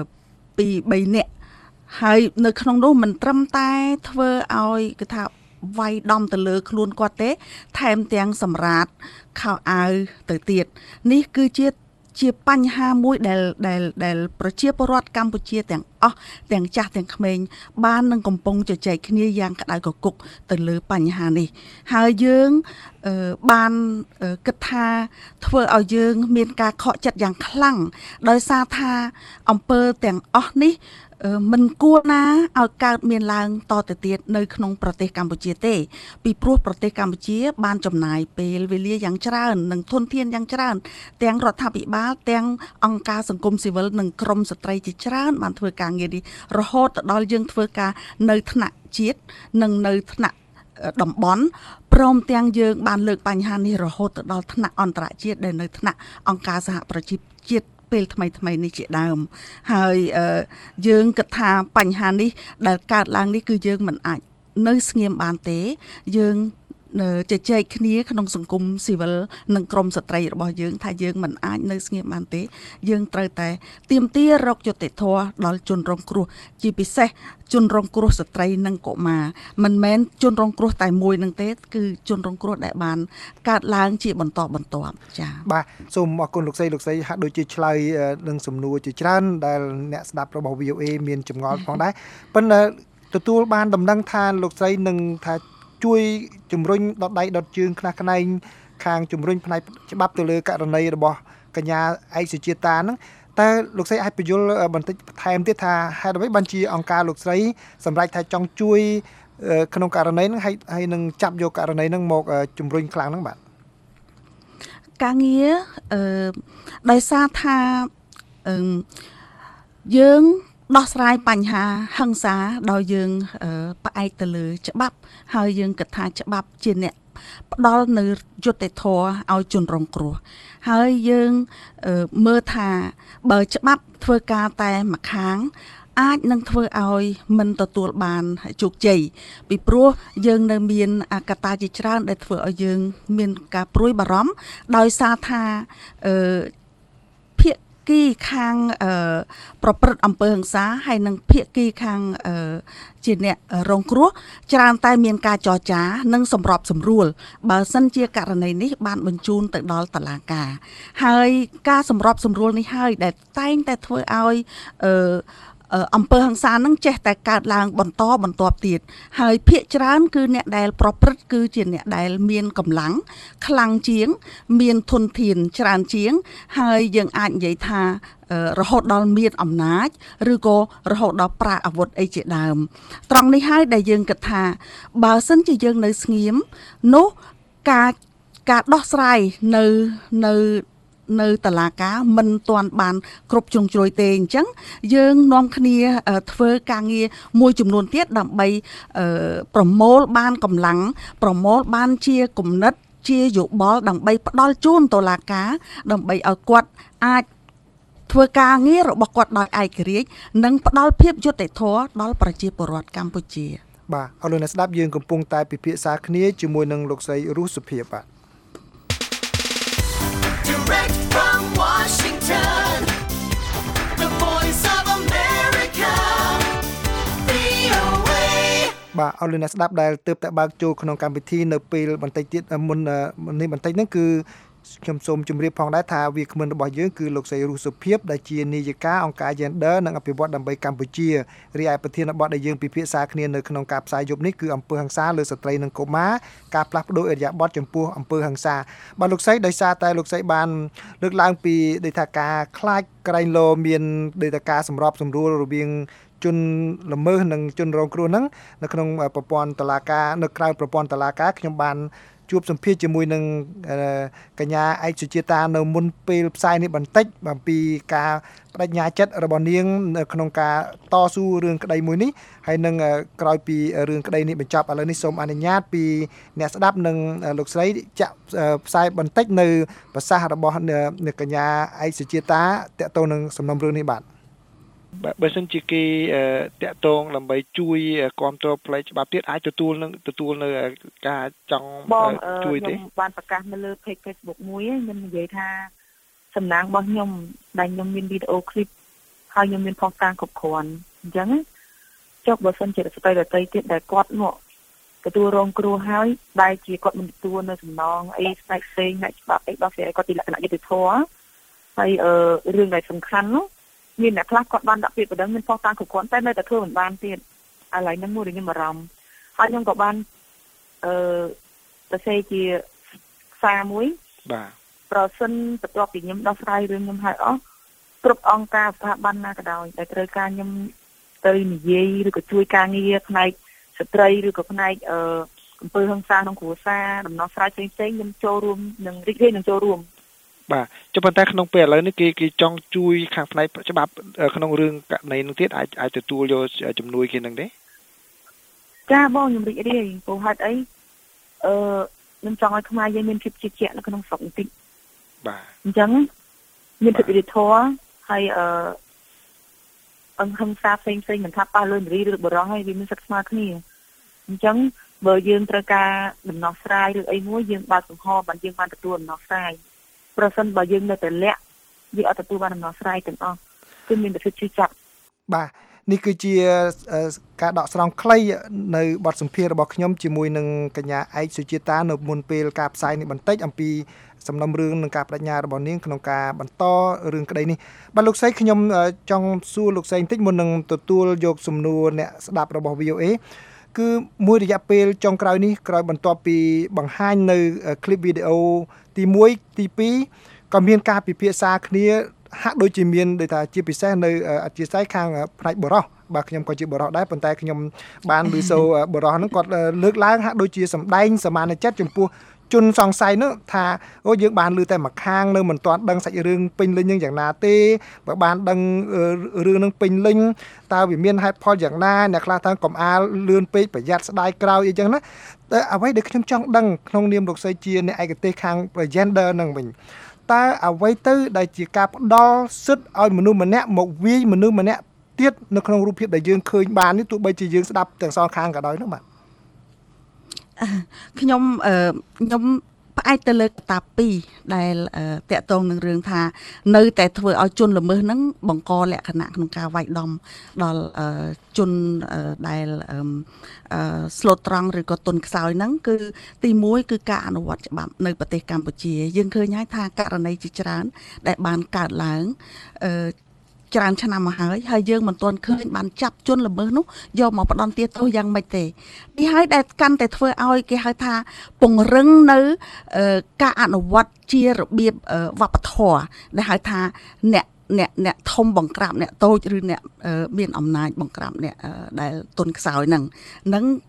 2-3 នាក់ហើយនៅក្នុងនោះមិនត្រឹមតែធ្វើឲ្យគឺថាវាយដំទៅលើខ្លួនគាត់ទេថែមទាំងសម្រាតខោអាវទៅទៀតនេះគឺជាបញ្ហាមួយដែលប្រជាពលរដ្ឋកម្ពុជាទាំងអស់ទាំងចាស់ទាំងក្មេងបាននឹងកំពុងជជែកគ្នាយ៉ាងក្តៅគគុកទៅលើបញ្ហានេះហើយយើងបានគិតថាធ្វើឲ្យយើងមានការខកចិត្តយ៉ាងខ្លាំងដោយសារថាអំពើទាំងអស់នេះមិនគួរណាឲ្យកើតមានឡើងតទៅទៀតនៅក្នុងប្រទេសកម្ពុជាទេពីព្រោះប្រទេសកម្ពុជាបានចំណាយពេលវេលាយ៉ាងច្រើននិងធនធានយ៉ាងច្រើនទាំងរដ្ឋាភិបាលទាំងអង្គការសង្គមស៊ីវិលនិងក្រមស្ត្រីជាច្រើនបានធ្វើការងារនេះរហូតដល់យើងធ្វើការនៅថ្នាក់ជាតិនិងនៅថ្នាក់តំបន់ព្រមទាំងយើងបានលើកបញ្ហានេះរហូតដល់ថ្នាក់អន្តរជាតិដែលនៅថ្នាក់អង្គការសហប្រជាជាតិពេលថ្មីនេះជាដើមហើយយើងគិតថាបញ្ហានេះដែលកើតឡើងនេះគឺយើងមិនអាចនៅស្ងៀមបានទេយើងជជែកគ្នាក្នុងសង្គមស៊ីវិលនិងក្រមស្ត្រីរបស់យើងថាយើងមិនអាចនៅស្ងៀមបានទេយើងត្រូវតែទាមទាររកយុត្តិធម៌ដល់ជនរងគ្រោះជាពិសេសជនរងគ្រោះស្ត្រីនិងកុមារមិនមែនជនរងគ្រោះតែមួយនឹងទេគឺជនរងគ្រោះដែលបានកើតឡើងជាបន្តបន្ទាប់ចា៎បាទសូមអរគុណលោកស្រីហាក់ដូចជាឆ្លើយនឹងសំណួរជាច្រើនដែលអ្នកស្ដាប់របស់ VOA មានចម្ងល់ផងដែរប៉ុន្តែទទួលបានដំណឹងថាលោកស្រីនឹងថាជួយជំរុញដុតដៃដុតជើងខ្លះខ្នែងខាងជំរុញផ្នែកច្បាប់ទៅលើករណីរបស់កញ្ញាឯកសុជាតាហ្នឹងតែលោកស្រីអាចបញ្យល់បន្តិចបន្ថែមទៀតថាហេតុអ្វីបានជាអង្គការលោកស្រីសម្រេចថាចង់ជួយក្នុងករណីហ្នឹងហើយនឹងចាប់យកករណីហ្នឹងមកជំរុញខ្លាំងហ្នឹងបាទការងារដោយសារថាយើងដោះស្រាយបញ្ហាហិង្សាដោយយើងផ្អែកទៅលើច្បាប់ហើយយើងគិតថាច្បាប់ជាអ្នកផ្ដល់នៅយុត្តិធម៌ឲ្យជនរងគ្រោះហើយយើងមើលថាបើច្បាប់ធ្វើការតែម្ខាងអាចនឹងធ្វើឲ្យមិនទទួលបានជោគជ័យពីព្រោះយើងនៅមានកត្តាជាច្រើនដែលធ្វើឲ្យយើងមានការព្រួយបារម្ភដោយសារថាភាគីខាងប្រព្រឹត្តអំពើហិង្សាហើយនិងភាគីខាងជាអ្នករងគ្រោះច្រើនតែមានការចរចានិងសម្របសម្រួលបើសិនជាករណីនេះបានបញ្ជូនទៅដល់តុលាការហើយការសម្របសម្រួលនេះហើយដែលតែងតែធ្វើឲ្យអំពើហិង្សានឹងចេះតែកើតឡើងបន្តបន្ទាប់ទៀតហើយភាគច្រើនគឺអ្នកដែលប្រព្រឹត្តគឺជាអ្នកដែលមានកម្លាំងខ្លាំងជាងមានធនធានច្រើនជាងហើយយើងអាចនិយាយថារហូតដល់មានអំណាចឬក៏រហូតដល់ប្រើអាវុធអីជាដើមត្រង់នេះហើយដែលយើងគិតថាបើសិនជាយើងនៅស្ងៀមនោះការដោះស្រាយនៅនៅតុលាការមិនទាន់បានគ្រប់ជ្រុងជ្រោយទេអញ្ចឹងយើងនាំគ្នាធ្វើការងារមួយចំនួនទៀតដើម្បីប្រមូលបានកម្លាំងប្រមូលបានជាគំនិតជាយោបល់ដើម្បីផ្ដល់ជូនតុលាការដើម្បីឲ្យគាត់អាចធ្វើការងាររបស់គាត់ដោយឯករាជ្យនិងផ្ដល់ភាពយុត្តិធម៌ដល់ប្រជាពលរដ្ឋកម្ពុជាបាទអរលោកអ្នកស្ដាប់យើងកំពុងតែពិភាក្សាគ្នាជាមួយនឹងលោកស្រីរស់សុភាបាទ Direct from Washington The Voice of America VOA បាទអរលោកអ្នកស្ដាប់ដែលទើបតែបើកចូលក្នុងកម្មវិធីនៅពេលបន្តិចទៀតមុននេះបន្តិចហ្នឹងគឺខ្ញុំសូមជម្រាបផងដែរថាវាគ្មិនរបស់យើងគឺលោកស្រីរស់សុភាពដែលជានាយិកាអង្គការ Gender និងអភិវឌ្ឍដើម្បីកម្ពុជារីឯប្រធានបទដែលយើងពិភាក្សាគ្នានៅក្នុងការផ្សាយយប់នេះគឺអំពើហិង្សាលើស្ត្រីនិងកុមារការផ្លាស់ប្ដូរឥរិយាបថចំពោះអំពើហិង្សាបាទលោកស្រីដោយសារតែលោកស្រីបានលើកឡើងពីដូចថាការខ្លាចក្រែងលោមានដូចថាការសម្របសម្រួលរវាងជនល្មើសនិងជនរងគ្រោះហ្នឹងនៅក្នុងប្រព័ន្ធតុលាការនៅក្រៅប្រព័ន្ធតុលាការខ្ញុំបានជួបសម្ភាសជាមួយនឹងកញ្ញាឯកសុជាតានៅមុនពេលផ្សាយនេះបន្តិចអំពីការបដិញ្ញាចិត្តរបស់នាងនៅក្នុងការតស៊ូរឿងក្តីមួយនេះហើយនឹងក្រោយពីរឿងក្តីនេះបញ្ចប់ឥឡូវនេះសូមអនុញ្ញាតពីអ្នកស្ដាប់និងលោកស្រីចាក់ផ្សាយបន្តិចនៅប្រសាសន៍របស់កញ្ញាឯកសុជាតាតកតងនឹងសំណុំរឿងនេះបាទបើសិនជាគេតាក់ទងដើម្បីជួយគ្រប់គ្រងផ្លូវច្បាប់ទៀតអាចទទួលនៅការចង់ជួយទេខ្ញុំបានប្រកាសនៅលើ page Facebook មួយខ្ញុំនិយាយថាសំណាងរបស់ខ្ញុំដែលខ្ញុំមានវីដេអូឃ្លីបហើយខ្ញុំមានផុសតាងគ្រប់គ្រាន់អញ្ចឹងចុះបើសិនជាស្ត្រីដទៃទៀតដែលគាត់មកទទួលរងគ្រោះហើយដែលជាគាត់មិនទទួលនៅសំណងអីផ្សេងផ្សេងអ្នកច្បាប់អីដល់ស្រីគាត់ទីលក្ខណៈយុត្តិធម៌ហើយរឿងដែលសំខាន់នោះមានអ្នកខ្លះគាត់បានដាក់ពាក្យបណ្ដឹងមានផុសតាងគ្រប់គ្រាន់តែនៅតែធ្វើមិនបានទៀតឥឡូវហ្នឹងមួយខ្ញុំបារម្ភហើយខ្ញុំក៏បានសរសេរជាសារមួយបាទប្រសិនបន្ទាប់ពីខ្ញុំដោះស្រាយរឿងខ្ញុំហើយអស់គ្រប់អង្គការស្ថាប័នណាក៏ដោយដែលត្រូវការខ្ញុំទៅនិយាយឬក៏ជួយការងារផ្នែកស្ត្រីឬក៏ផ្នែកអំពើហិង្សាក្នុងគ្រួសារដំណោះស្រាយផ្សេងៗខ្ញុំចូលរួមនឹងរីករាយនឹងចូលរួមបាទចុះប៉ុន្តែក្នុងពេលឥឡូវនេះគេចង់ជួយខាងផ្នែកច្បាប់ក្នុងរឿងករណីនោះទៀតអាចទទួលយកជំនួយគេនឹងទេចាបងខ្ញុំរីករាយព្រោះហេតុអីខ្ញុំចង់ឲ្យខ្មែរយើងមានភាពជឿជាក់នៅក្នុងស្រុកបន្តិចបាទអញ្ចឹងមានភាពយុត្តិធម៌ហើយអង្គហិង្សាផ្សេងមិនថាប៉ះលើនារីឬបុរសហើយវាមានសិទ្ធិស្មើគ្នាអញ្ចឹងបើយើងត្រូវការដំណោះស្រាយឬអីមួយយើងបើកចំហបានយើងបានទទួលដំណោះស្រាយប្រសិនបើយើងនៅតែលាក់វាអត់ទទួលបានដំណោះស្រាយទាំងអស់គឺមានតែជឿចាប់បាទនេះគឺជាការដកស្រង់ខ្លីនៅបទសម្ភាសន៍របស់ខ្ញុំជាមួយនឹងកញ្ញាឯកសុជាតានៅមុនពេលការផ្សាយនេះបន្តិចអំពីសំណុំរឿងនិងការបដិញ្ញារបស់នាងក្នុងការបន្តរឿងក្តីនេះបាទលោកស្រីខ្ញុំចង់សួរលោកស្រីបន្តិចមុននឹងទទួលយកសំណួរអ្នកស្ដាប់របស់ VOA គឺមួយរយៈពេលចុងក្រោយនេះក្រោយបន្ទាប់ពីបង្ហាញនៅคลิปវីដេអូទី1ទី2ក៏មានការពិភាក្សាគ្នាហាក់ដូចជាមានដូចថាជាពិសេសនៅអធិស្ឋានខាងផ្នែកបរោះបាទខ្ញុំក៏ជាបរោះដែរប៉ុន្តែខ្ញុំបានឮសូរបរោះហ្នឹងគាត់លើកឡើងហាក់ដូចជាសម្ដែងសមានចិត្តចំពោះជនសង្ស័យនោះថាអូយើងបានឮតែមួយខាងនៅមិនទាន់ដឹងសាច់រឿងពេញលេញនឹងយ៉ាងណាទេបើបានដឹងរឿងនឹងពេញលេញតើវាមានហេតុផលយ៉ាងណាអ្នកខ្លះថាកុំអាលលឿនពេកប្រយ័ត្នស្ដាយក្រោយអីចឹងណាតែអ្វីដែលខ្ញុំចង់ដឹងក្នុងនាមលោកស្រីជាអ្នកឯកទេសខាង gender នឹងវិញតើអ្វីទៅដែលជាការផ្ដល់សិទ្ធឲ្យមនុស្សម្នាក់មកវាយមនុស្សម្នាក់ទៀតនៅក្នុងរូបភាពដែលយើងឃើញបាននេះទោះបីជាយើងស្ដាប់ទាំងសងខាងក៏ដោយនោះបាទខ្ញុំផ្អែកទៅលើកត្តា2ដែលតកតងនឹងរឿងថានៅតែធ្វើឲ្យជនល្មើសហ្នឹងបង្កលក្ខណៈក្នុងការវាយដំដល់ជនដែលស្លូតត្រង់ឬក៏ទុនខ្សោយហ្នឹងគឺទី1គឺការអនុវត្តច្បាប់នៅប្រទេសកម្ពុជាយើងឃើញហើយថាករណីជាច្រើនដែលបានកើតឡើងច្រើនឆ្នាំមកហើយយើងមិនទាន់ឃើញបានចាប់ជនល្មើសនោះយកមកផ្ដន់ទាទោសយ៉ាងម៉េចទេនេះហើយដែលកាន់តែធ្វើឲ្យគេហៅថាពង្រឹងនៅការអនុវត្តជារបៀបវប្បធម៌ដែលហៅថាអ្នកធំបង្ក្រាបអ្នកតូចឬអ្នកមានអំណាចបង្ក្រាបអ្នកដែលទុនខ្សោយហ្នឹង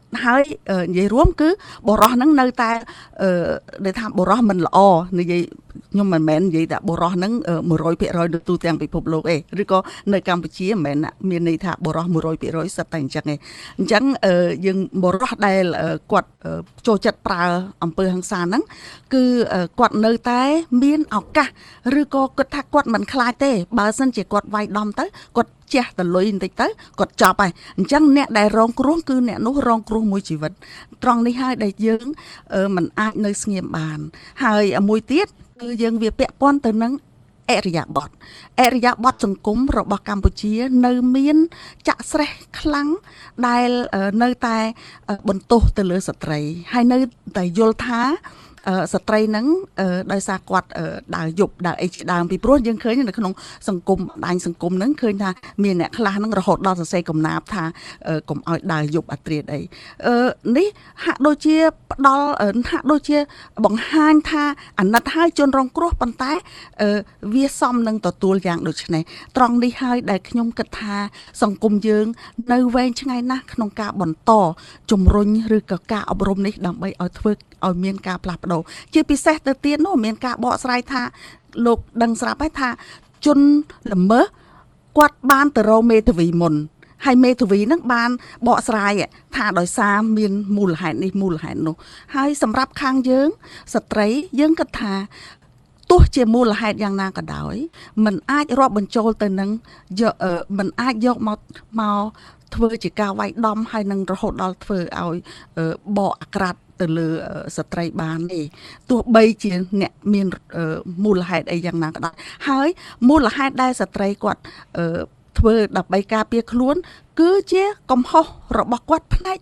ហើយនិយាយរួមគឺបរោះហ្នឹងនៅតែដែលថាបរោះមិនល្អនិយាយខ្ញុំមិនមែននិយាយថាបរោះហ្នឹង 100% នៅទូទាំងពិភពលោកទេឬក៏នៅកម្ពុជាមិនមែនមានន័យថាបរោះ 100% សិតតែអញ្ចឹងទេអញ្ចឹងយើងបរោះដែលគាត់ចូលចិត្តប្រើអំពើហិង្សាហ្នឹងគឺគាត់នៅតែមានឱកាសឬក៏គាត់ថាគាត់មិនខ្លាចទេបើសិនជាគាត់វាយដំទៅគាត់ជះតលុយបន្តិចទៅគាត់ចប់ហើយអញ្ចឹងអ្នកដែលរងគ្រោះគឺអ្នកនោះរងគ្រោះមួយជីវិតត្រង់នេះហើយដែលយើងមិនអាចនៅស្ងៀមបានហើយមួយទៀតគឺយើងវាពាក់ព័ន្ធទៅនឹងអរិយាប័ត្រសង្គមរបស់កម្ពុជានៅមានចាក់ស្រេះខ្លាំងដែលនៅតែបន្ទោសទៅលើស្ត្រីហើយនៅតែយល់ថាស្ត្រីហ្នឹងដោយសារគាត់ដើរយប់ដើរអីជាដើមពីព្រោះយើងឃើញនៅក្នុងសង្គមបណ្ដាញសង្គមហ្នឹងឃើញថាមានអ្នកខ្លះហ្នឹងរហូតដល់សរសេរកំណាព្យថាកុំឲ្យដើរយប់អាត្រៀតអីនេះហាក់ដូចជាផ្ដល់ហាក់ដូចជាបង្ហាញថាអាណិតហើយជនរងគ្រោះប៉ុន្តែវាសមនឹងទទួលយ៉ាងដូចនេះត្រង់នេះហើយដែលខ្ញុំគិតថាសង្គមយើងនៅវែងឆ្ងាយណាស់ក្នុងការបន្តជំរុញឬក៏ការអប់រំនេះដើម្បីឲ្យធ្វើឲ្យមានការផ្លាស់ប្ដូរជាពិសេសទៅទៀតនោះមានការបកស្រាយថាលោកដឹងស្រាប់ហើយថាជនល្មើសគាត់បានទៅរកមេធាវីមុនហើយមេធាវីហ្នឹងបានបកស្រាយថាដោយសារមានមូលហេតុនេះមូលហេតុនោះហើយសម្រាប់ខាងយើងស្ត្រីយើងគិតថាទោះជាមូលហេតុយ៉ាងណាក៏ដោយมันអាចរាប់បញ្ចូលទៅនឹងมันអាចយកមកធ្វើជាការវាយដំហើយនឹងរហូតដល់ធ្វើឲ្យបកអាក្រាតទៅលើស្ត្រីបានទេទោះបីជាអ្នកមានមូលហេតុអីយ៉ាងណាក៏ដោយហើយមូលហេតុដែលស្ត្រីគាត់ធ្វើដើម្បីការពារខ្លួនគឺជាកំហុសរបស់គាត់ផ្នែក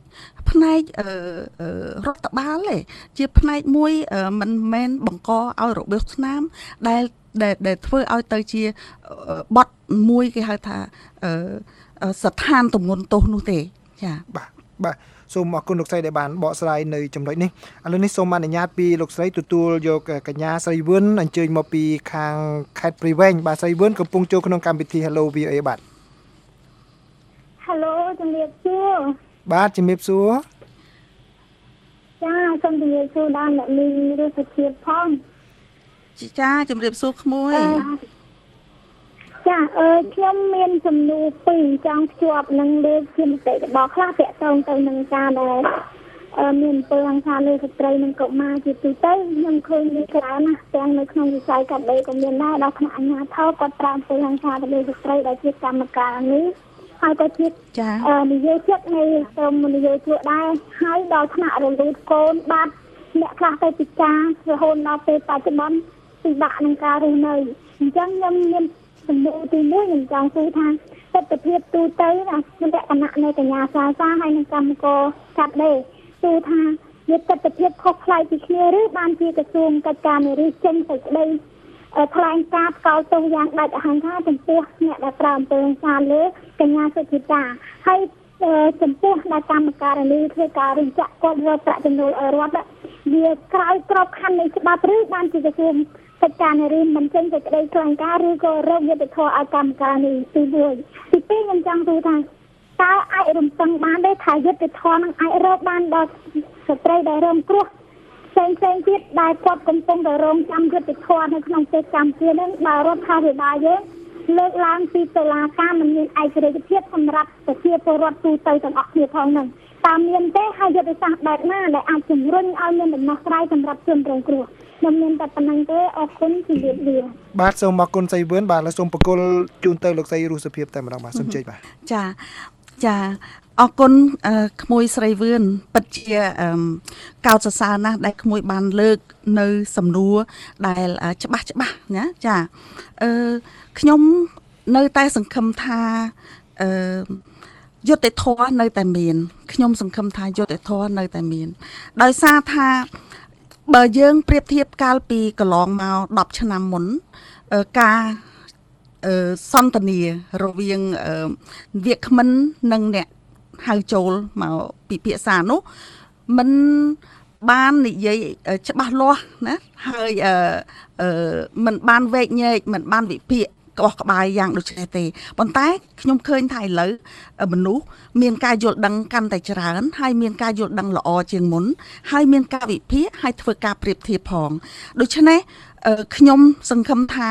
រដ្ឋបាលទេជាផ្នែកមួយមិនមែនបង្កឲ្យរបៀបស្នាមដែលធ្វើឲ្យទៅជាបទមួយគេហៅថាស្ថានទម្ងន់ទោសនោះទេចាបាទសូមអរគុណលោកស្រីដែលបានបកស្រាយនៅចំណុចនេះឥឡូវនេះសូមអនុញ្ញាតពីលោកស្រីទទួលយកកញ្ញាស្រីវឿនអញ្ជើញមកពីខាងខេត្តព្រៃវែងបាទស្រីវឿនកំពុងចូលក្នុងកម្មវិធី Hello VOA បាទ Hello ជំរាបសួរបាទជំរាបសួរចាសូមជំរាបសួរដល់អ្នកមីរស់សុភាពផងចាជំរាបសួរក្មួយចាខ្ញុំមានសំណួរពីរចង់ភ្ជាប់នឹងលើកជាមតិរបស់ខ្លះពាក់ទងទៅនឹងការដែលមានអំពើហិង្សាលើស្ត្រីនិងកុមារជាទូទៅខ្ញុំឃើញមានច្រើនណាស់ទាំងនៅក្នុងវិស័យកាត់ដេរក៏មានដែរដល់ថ្នាក់អាជ្ញាធរគាត់ប្រើអំពើហិង្សាទៅលើស្ត្រីដែលជាកម្មការនេះហើយក៏ជានិយាយចិត្តនៃក្រុមនិយាយជួយដែរហើយដល់ថ្នាក់រលូតកូនបាត់អ្នកខ្លះទៅពិការរហូតដល់ពេលបច្ចុប្បន្នពិបាកនឹងការរស់នៅអញ្ចឹងខ្ញុំមានសំណួរទី1ខ្ញុំចង់សួរថាទស្សនវិជ្ជាទូទៅណាលក្ខណៈនៃកញ្ញាសាសាហើយនឹងកម្មករកាត់ដេរសួរថាវាទស្សនវិជ្ជាខុសប្លែកពីគ្នាឬបានជាក្រសួងកិច្ចការនារីចេញសេចក្តីថ្លែងការណ៍កោតទោសយ៉ាងដាច់អហង្ការចំពោះអ្នកដែលប្រើអំពើហិង្សាលើកញ្ញាសុធិតាហើយចំពោះដែលកម្មការនីធ្វើការរំចាក់គាត់រកប្រាក់ចំណូលឲ្យរដ្ឋវាក្រោយក្របខ័ណ្ឌនៃច្បាប់ឬបានជាក្រសួងកិច្ចការនារីមិនចេញសេចក្តីថ្លែងការណ៍ឬក៏រកយុត្តិធម៌ឲ្យកម្មការនីទី1ទី2ខ្ញុំចង់សួរថាតើអាចរំពឹងបានទេថាយុត្តិធម៌នឹងអាចរកបានដល់ស្ត្រីដែលរងគ្រោះផ្សេងទៀតដែលគាត់កំពុងតែរងចាំយុត្តិធម៌នៅក្នុងប្រទេសកម្ពុជានឹងបើរដ្ឋាភិបាលយើងលើកឡើងពីតុលាការមិនមានឯករាជ្យភាពសម្រាប់ប្រជាពលរដ្ឋទូទៅទាំងអស់គ្នាផងហ្នឹងតើមានទេហើយយុទ្ធសាស្ត្របែបណាដែលអាចជំរុញឲ្យមានដំណោះស្រាយសម្រាប់ជនរងគ្រោះខ្ញុំមានតែប៉ុណ្្នឹងទេអរគុណជម្រាបលាបាទសូមអរគុណស្រីវឿនបាទឥឡូវសូមបកគលជូនទៅលោកស្រីរស់សុភាពតែម្ដងបាទសូមជ័យបាទចាអរគុណក្មួយស្រីវឿនពិតជាកោតសរសើរណាស់ដែលក្មួយបានលើកនៅសំណួរដែលច្បាស់ណាចាខ្ញុំនៅតែសង្ឃឹមថាយុត្តិធម៌នៅតែមានខ្ញុំសង្ឃឹមថាយុត្តិធម៌នៅតែមានដោយសារថាបើយើងប្រៀបធៀបកាលពីកន្លងមក10ឆ្នាំមុនការសន្ទនារវាងវាគ្មិននិងអ្នកហៅចូលមកពិភាក្សានោះមិនបាននិយាយច្បាស់លាស់ណាហើយមិនបានវែកញែកមិនបានវិភាគក្បោះក្បាយយ៉ាងដូចនេះទេប៉ុន្តែខ្ញុំឃើញថាឥឡូវមនុស្សមានការយល់ដឹងកាន់តែច្រើនហើយមានការយល់ដឹងល្អជាងមុនហើយមានការវិភាគហើយធ្វើការប្រៀបធៀបផងដូច្នេះខ្ញុំសង្ឃឹមថា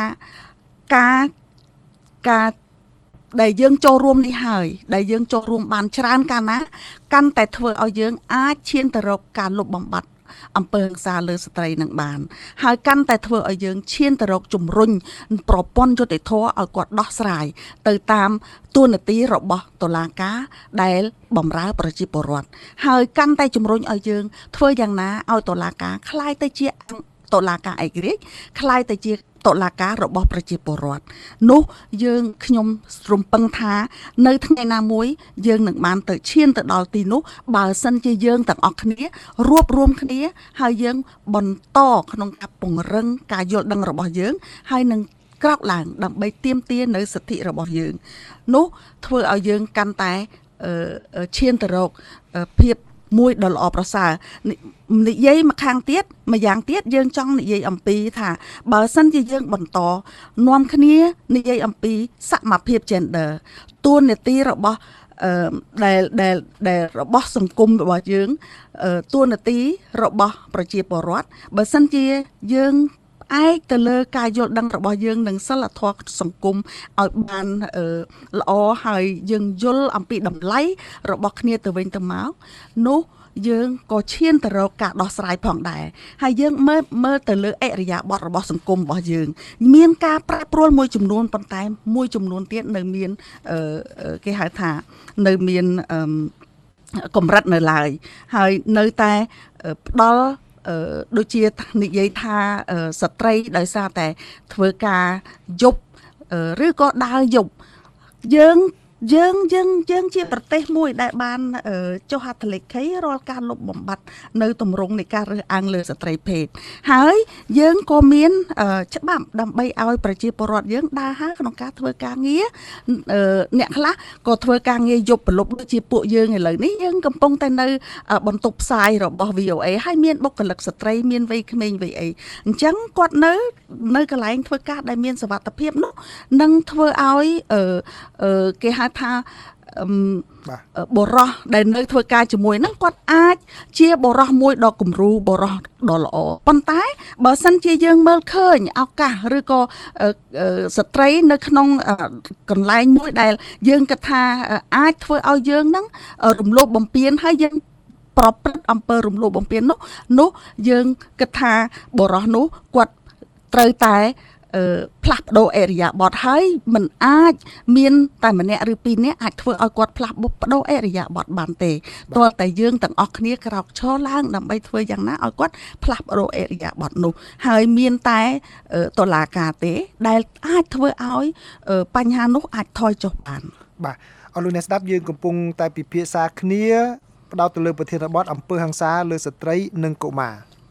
ការដែលយើងចូលរួមនេះហើយដែលយើងចូលរួមបានច្រើនកាលណាកាន់តែធ្វើឲ្យយើងអាចឈានទៅរកការលុបបំបាត់អំពើហិង្សាលើស្ត្រីនឹងបានហើយកាន់តែធ្វើឲ្យយើងឈានទៅរកជំរុញប្រព័ន្ធយុត្តិធម៌ឲ្យគាត់ដោះស្រាយទៅតាមតួនាទីរបស់តុលាការដែលបម្រើប្រជាពលរដ្ឋហើយកាន់តែជំរុញឲ្យយើងធ្វើយ៉ាងណាឲ្យតុលាការคล้ายទៅជាតុលាការឯករាជ្យคล้ายទៅជាតុលាការរបស់ប្រជាពលរដ្ឋនោះយើងខ្ញុំរំពឹងថានៅថ្ងៃណាមួយយើងនឹងបានទៅឈានទៅដល់ទីនោះបើសិនជាយើងទាំងអស់គ្នារួបរวมគ្នាហើយយើងបន្តក្នុងការពង្រឹងការយល់ដឹងរបស់យើងហើយនឹងក្រោកឡើងដើម្បីទាមទារនៅសិទ្ធិរបស់យើងនោះធ្វើឲ្យយើងកាន់តែឈានទៅរកភាពមួយដ៏ល្អប្រសើរនិយាយមកខាងទៀតម្យ៉ាងទៀតយើងចង់និយាយអំពីថាបើសិនជាយើងបន្តនាំគ្នានិយាយអំពីសមភាព gender តួនាទីរបស់ដែលរបស់សង្គមរបស់យើងតួនាទីរបស់ប្រជាពលរដ្ឋបើសិនជាយើងឯកទៅលើការយល់ដឹងរបស់យើងនិងសិលធម៌សង្គមឲ្យបានល្អហើយយើងយល់អំពីតម្លៃរបស់គ្នាទៅវិញទៅមកនោះយើងក៏ឈានទៅរកការដោះស្រាយផងដែរហើយយើងមើលទៅលើអរិយាប័ត្ររបស់សង្គមរបស់យើងមានការប្រែប្រួលមួយចំនួនប៉ុន្តែមួយចំនួនទៀតនៅមានគេហៅថានៅមានកម្រិតនៅឡើយហើយនៅតែផ្ដល់ដូចជានិយាយថាស្ត្រីដោយសារតែធ្វើការយប់ឬក៏ដើរយប់យើងជាប្រទេសមួយដែលបានចុះហត្ថលេខីរាល់ការលុបបំបាត់នៅទម្រង់នៃការរើសអើងលើស្ត្រីភេទហើយយើងក៏មានច្បាប់ដើម្បីឲ្យប្រជាពលរដ្ឋយើងដើរហើរក្នុងការធ្វើការងារអ្នកខ្លះក៏ធ្វើការងារយប់ប្រលប់ដូចជាពួកយើងឥឡូវនេះយើងកំពុងតែនៅបន្ទប់ផ្សាយរបស់ VOA ហើយមានបុគ្គលិកស្ត្រីមានវ័យក្មេងវ័យអីអញ្ចឹងគាត់នៅកន្លែងធ្វើការដែលមានសុវត្ថិភាពនោះនឹងធ្វើឲ្យគេហៅថាបរោះដែលនៅធ្វើការជាមួយហ្នឹងគាត់អាចជាបរោះមួយដ៏គំរូបរោះដ៏ល្អប៉ុន្តែបើសិនជាយើងមើលឃើញឱកាសឬក៏ស្ត្រីនៅក្នុងកន្លែងមួយដែលយើងគិតថាអាចធ្វើឲ្យយើងហ្នឹងរំលោភបំពានហើយយើងប្រព្រឹត្តអំពើរំលោភបំពាននោះយើងគិតថាបរោះនោះគាត់ត្រូវតែផ្លាស់ប្ដូរអរិយាប័ត្រហើយមិនអាចមានតែម្នាក់ឬពីរនាក់អាចធ្វើឲ្យគាត់ផ្លាស់ប្ដូរអរិយាប័ត្របានទេទាល់តែយើងទាំងអស់គ្នាក្រោកឈរឡើងដើម្បីធ្វើយ៉ាងណាឲ្យគាត់ផ្លាស់ប្ដូរអរិយាប័ត្រនោះហើយមានតែតុលាការទេដែលអាចធ្វើឲ្យបញ្ហានោះអាចថយចុះបានបាទអរលោកអ្នកស្ដាប់យើងកំពុងតែពិភាក្សាគ្នាផ្ដោតទៅលើប្រធានបទអំពើហិង្សាលើស្ត្រីនិងកុមារ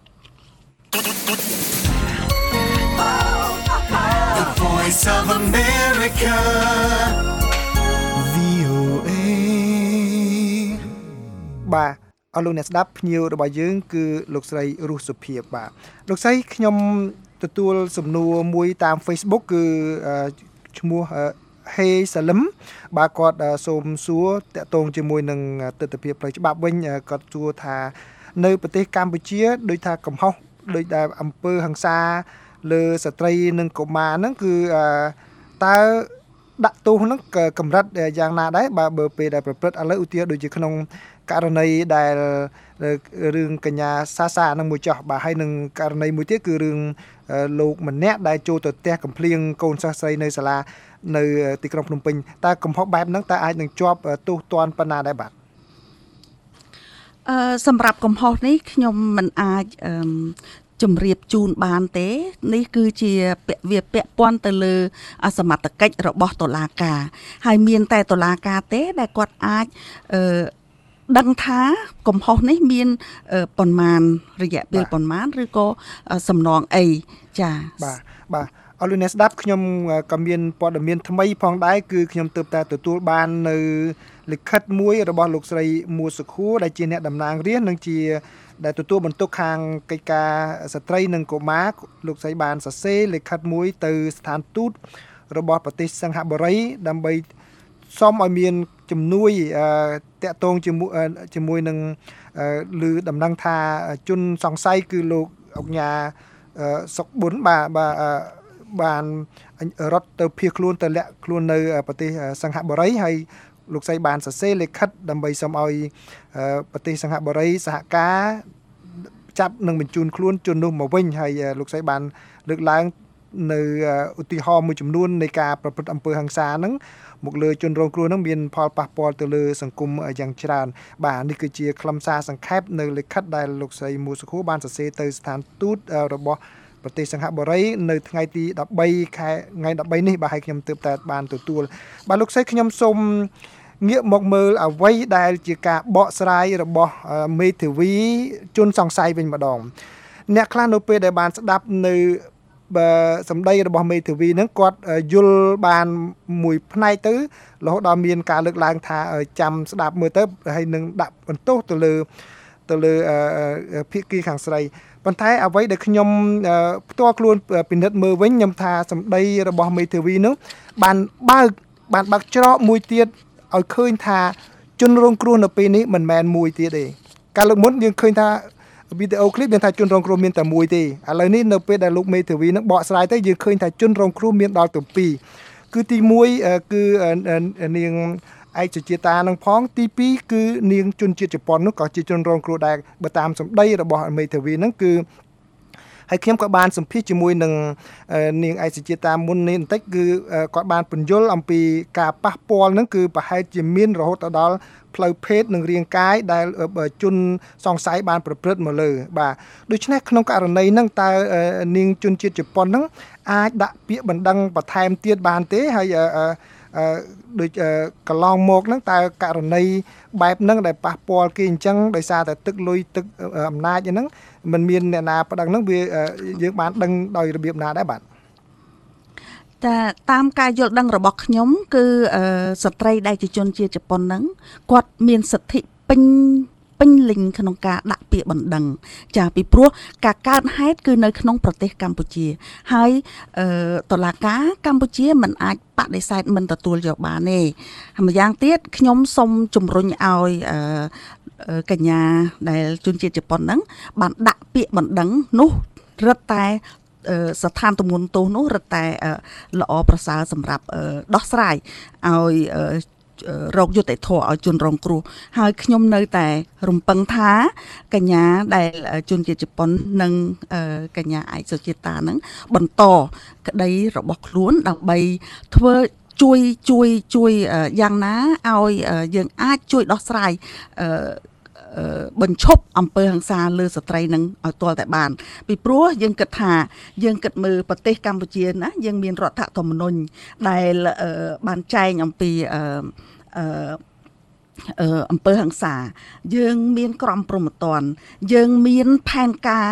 Voice of America VOA បាទអរលោកអ្នកស្ដាប់ភ្ញៀវរបស់យើងគឺលោកស្រីរស់សុភាពបាទលោកស្រីខ្ញុំទទួលសំណួរមួយតាម Facebook គឺឈ្មោះHey Salim បាទគាត់សូមសួរតាក់ទងជាមួយនឹងទស្សនវិជ្ជាផ្លូវច្បាប់វិញគាត់សួរថានៅប្រទេសកម្ពុជាដូចថាកំហុសដូចដែលអំពើហិង្សាលើស្ត្រីនិងកុមារហ្នឹងគឺតើដាក់ទោសហ្នឹងកម្រិតយ៉ាងណាដែរបើពេលដែលប្រព្រឹត្តឥឡូវឧទាហរណ៍ដូចជាក្នុងករណីដែលរឿងកញ្ញាសាសាហ្នឹងមួយចោះបាទហើយនឹងករណីមួយទៀតគឺរឿងលោកម្នាក់ដែលចូលទៅផ្ទះកំភ្លៀងកូនសិស្សស្រីនៅសាលានៅទីក្រុងភ្នំពេញតើកំហុសបែបហ្នឹងតើអាចនឹងជាប់ទោសទណ្ឌប៉ុណ្ណាដែរបាទសម្រាប់កំហុសនេះខ្ញុំមិនអាចជំរាបជូនបានទេនេះគឺជាវាពាក់ព័ន្ធទៅលើសមត្ថកិច្ចរបស់តុលាការហើយមានតែតុលាការទេដែលគាត់អាចដឹងថាកំហុសនេះមានប៉ុន្មានរយៈពេលប៉ុន្មានឬក៏សំណងអីចាបាទអរលោកអ្នកស្ដាប់ខ្ញុំក៏មានព័ត៌មានថ្មីផងដែរគឺខ្ញុំទើបតែទទួលបាននៅលិខិតមួយរបស់លោកស្រីមួសុខួរដែលជាអ្នកតំណាងរាស្ត្រនិងជាដែលទទួលបន្ទុកខាងកិច្ចការស្ត្រីនិងកុមារលោកស្រីបានសរសេរលិខិតមួយទៅស្ថានទូតរបស់ប្រទេសសិង្ហបុរីដើម្បីសូមឲ្យមានជំនួយតាក់ទងជាមួយនឹងឬដំណឹងថាជនសង្ស័យគឺលោកអង្គញាសុកប៊ុនបានរត់ទៅភៀសខ្លួនទៅលាក់ខ្លួននៅប្រទេសសិង្ហបុរីហើយលោកស្រីបានសរសេរលិខិតដើម្បីសូមឲ្យប្រទេសសិង្ហបុរីសហការចាប់និងបញ្ជូនខ្លួនជននោះមកវិញហើយលោកស្រីបានលើកឡើងនៅឧទាហរណ៍មួយចំនួននៃការប្រព្រឹត្តអំពើហិង្សាហ្នឹងមកលើជនរងគ្រោះហ្នឹងមានផលប៉ះពាល់ទៅលើសង្គមយ៉ាងច្រើនបាទនេះគឺជាខ្លឹមសារសង្ខេបនៅលិខិតដែលលោកស្រីមូសុខួរបានសរសេរទៅស្ថានទូតរបស់ប្រទេសសិង្ហបុរីនៅថ្ងៃទី13ខែថ្ងៃ13នេះបាទហើយខ្ញុំទើបតែបានទទួលបាទលោកស្រីខ្ញុំសូមងាកមកមើលអ្វីដែលជាការបកស្រាយរបស់មេធាវីជនសង្ស័យវិញម្ដងអ្នកខ្លះនៅពេលដែលបានស្ដាប់នៅសម្ដីរបស់មេធាវីហ្នឹងគាត់យល់បានមួយផ្នែកទៅរហូតដល់មានការលើកឡើងថាចាំស្ដាប់មើលទៅហើយនឹងដាក់បន្ទោសទៅលើភាគីខាងស្រីប៉ុន្តែអ្វីដែលខ្ញុំផ្ទាល់ខ្លួនពិនិត្យមើលវិញខ្ញុំថាសម្ដីរបស់មេធាវីនោះបានបើកច្រកមួយទៀតឲ្យឃើញថាជនរងគ្រោះនៅពេលនេះមិនមែនមួយទៀតទេកាលលើកមុនយើងឃើញថាវីដេអូឃ្លីបមានថាជនរងគ្រោះមានតែមួយទេឥឡូវនេះនៅពេលដែលលោកមេធាវីនឹងបកស្រាយទៅយើងឃើញថាជនរងគ្រោះមានដល់ទៅ2គឺទី1គឺនាងឯកសុជាតានឹងផងទី2គឺនាងជនជាតិជប៉ុននោះក៏ជាជនរងគ្រោះដែរបើតាមសម្ដីរបស់មេធាវីហ្នឹងគឺហើយខ្ញុំក៏បានសម្ភាសជាមួយនឹងនាងឯកសុជាតាមុននេះបន្តិចគឺគាត់បានពន្យល់អំពីការប៉ះពាល់ហ្នឹងគឺប្រហែលជាមានរហូតដល់ផ្លូវភេទនិងរាងកាយដែលជនសង្ស័យបានប្រព្រឹត្តមកលើបាទដូច្នេះក្នុងករណីហ្នឹងតើនាងជនជាតិជប៉ុនហ្នឹងអាចដាក់ពាក្យបណ្ដឹងបន្ថែមទៀតបានទេហើយដូចកន្លងមកហ្នឹងតើករណីបែបហ្នឹងដែលប៉ះពាល់គេអញ្ចឹងដោយសារតែទឹកលុយទឹកអំណាចហ្នឹងมันមានអ្នកណាប្តឹងហ្នឹងវាយើងបានដឹងដោយរបៀបណាដែរបាទតែតាមការយល់ដឹងរបស់ខ្ញុំគឺស្ត្រីដែលជាជនជាតិជប៉ុនហ្នឹងគាត់មានសិទ្ធិពេញលេញក្នុងការដាក់ពាក្យបណ្ដឹងចាពីព្រោះការកើតហេតុគឺនៅក្នុងប្រទេសកម្ពុជាហើយតុលាការកម្ពុជាមិនអាចបដិសេធមិនទទួលយកបានទេម្យ៉ាងទៀតខ្ញុំសូមជំរុញឲ្យកញ្ញាដែលជនជាតិជប៉ុនហ្នឹងបានដាក់ពាក្យបណ្ដឹងនោះរឹតតែស្ថានទម្ងន់ទោសនោះរឹតតែល្អប្រសើរសម្រាប់ដោះស្រាយឲ្យរោគយុត្តិធម៌ឲ្យជនរងគ្រោះហើយខ្ញុំនៅតែរំពឹងថាកញ្ញាដែលជនជាតិជប៉ុននិងកញ្ញាឯកសុជាតានឹងបន្តក្តីរបស់ខ្លួនដើម្បីធ្វើជួយយ៉ាងណាឲ្យយើងអាចជួយដោះស្រាយបញ្ឈប់អំពើហិង្សាលើស្ត្រីនឹងឲ្យទាល់តែបានពីព្រោះយើងគិតថាយើងគិតមើលប្រទេសកម្ពុជាណាយើងមានរដ្ឋធម្មនុញ្ញដែលបានចែងអំពីអំពើហិង្សាយើងមានក្រមព្រហ្មទណ្ឌយើងមានផែន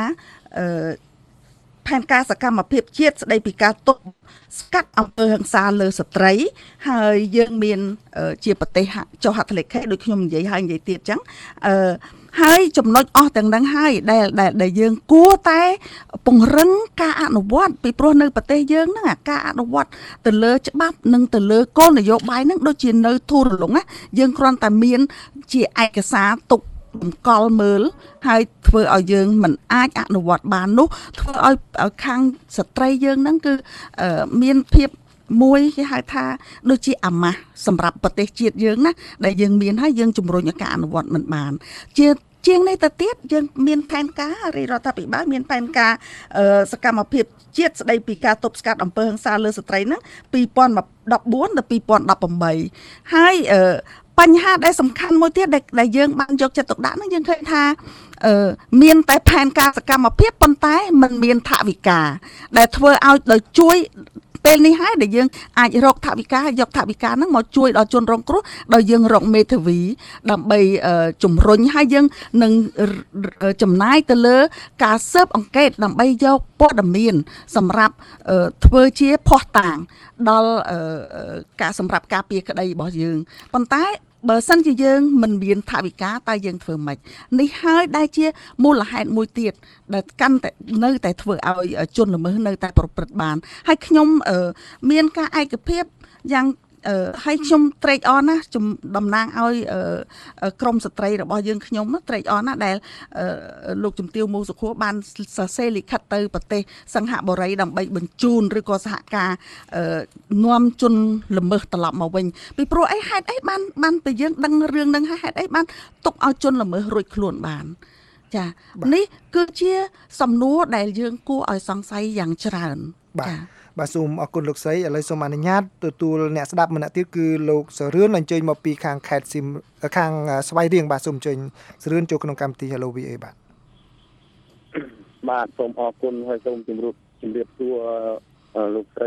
ការសកម្មភាពជាតិស្ដីពីការទប់ស្កាត់អំពើហិង្សាលើស្ត្រីហើយយើងមានជាប្រទេសចុះហត្ថលេខីដូចខ្ញុំនិយាយហើយនិយាយទៀតអញ្ចឹងហើយចំណុចអស់ទាំងហ្នឹងហើយដែលយើងគួរតែពង្រឹងការអនុវត្តពីព្រោះនៅប្រទេសយើងហ្នឹងការអនុវត្តទៅលើច្បាប់និងទៅលើគោលនយោបាយហ្នឹងដូចជានៅធូររលុងណាយើងគ្រាន់តែមានជាឯកសារទុកតម្កល់មើលហើយធ្វើឲ្យយើងមិនអាចអនុវត្តបាននោះធ្វើឲ្យខាងស្ត្រីយើងហ្នឹងគឺមានភាពមួយគេហៅថាដូចជាអាម៉ាស់សម្រាប់ប្រទេសជាតិយើងណាដែលយើងមានហើយយើងជំរុញឲ្យការអនុវត្តមិនបានជាងនេះទៅទៀតយើងមានផែនការរដ្ឋាភិបាលមានផែនការសកម្មភាពជាតិស្ដីពីការទប់ស្កាត់អំពើហិង្សាលើស្ត្រីហ្នឹង2014ដល់2018ហើយបញ្ហាដែលសំខាន់មួយទៀតដែលយើងបានយកចិត្តទុកដាក់ហ្នឹងយើងឃើញថាមានតែផែនការសកម្មភាពប៉ុន្តែมันមានថវិកាដែលធ្វើឲ្យដោយជួយពេលនេះហើយដែលយើងអាចរកថវិកាយកថវិកាហ្នឹងមកជួយដល់ជនរងគ្រោះដោយយើងរកមេធាវីដើម្បីជំរុញឲ្យយើងនឹងចំណាយទៅលើការស៊ើបអង្កេតដើម្បីយកព័ត៌មានសម្រាប់ធ្វើជាភស្តុតាងដល់ការសម្រាប់ការពារក្តីរបស់យើងប៉ុន្តែបើសិនជាយើងមិនមានថវិកាតែយើងធ្វើម៉េចនេះហើយដែលជាមូលហេតុមួយទៀតដែលកាន់តែនៅតែធ្វើឲ្យជនល្មើសនៅតែប្រព្រឹត្តបានហើយខ្ញុំមានការឯកភាពយ៉ាងហើយខ្ញុំត្រេកអរណាស់តំណាងឲ្យក្រមស្ត្រីរបស់យើងខ្ញុំត្រេកអរណាស់ដែលលោកជំទាវ មូសុខួរបានសរសេរលិខិតទៅប្រទេសសិង្ហបុរីដើម្បីបញ្ជូនឬក៏សហការនាំជនល្មើសត្រឡប់មកវិញពីព្រោះអីហេតុអីបានពេលយើងដឹងរឿងហ្នឹងហេតុអីបានទុកឲ្យជនល្មើសរួចខ្លួនបានចានេះគឺជាសំណួរដែលយើងគួរឲ្យសង្ស័យយ៉ាងច្រើនចាបាទសូមអរគុណលោកស្រីឥឡូវសូមអនុញ្ញាតទទួលអ្នកស្ដាប់ម្នាក់ទៀតគឺលោកសរឿនអញ្ជើញមកពីខាងខេត្តខាងស្វាយរៀងបាទសូមអញ្ជើញសរឿនចូលក្នុងកម្មវិធី Hello VA បាទសូមអរគុណហើយសូមជម្រាបសួរលោកស្រី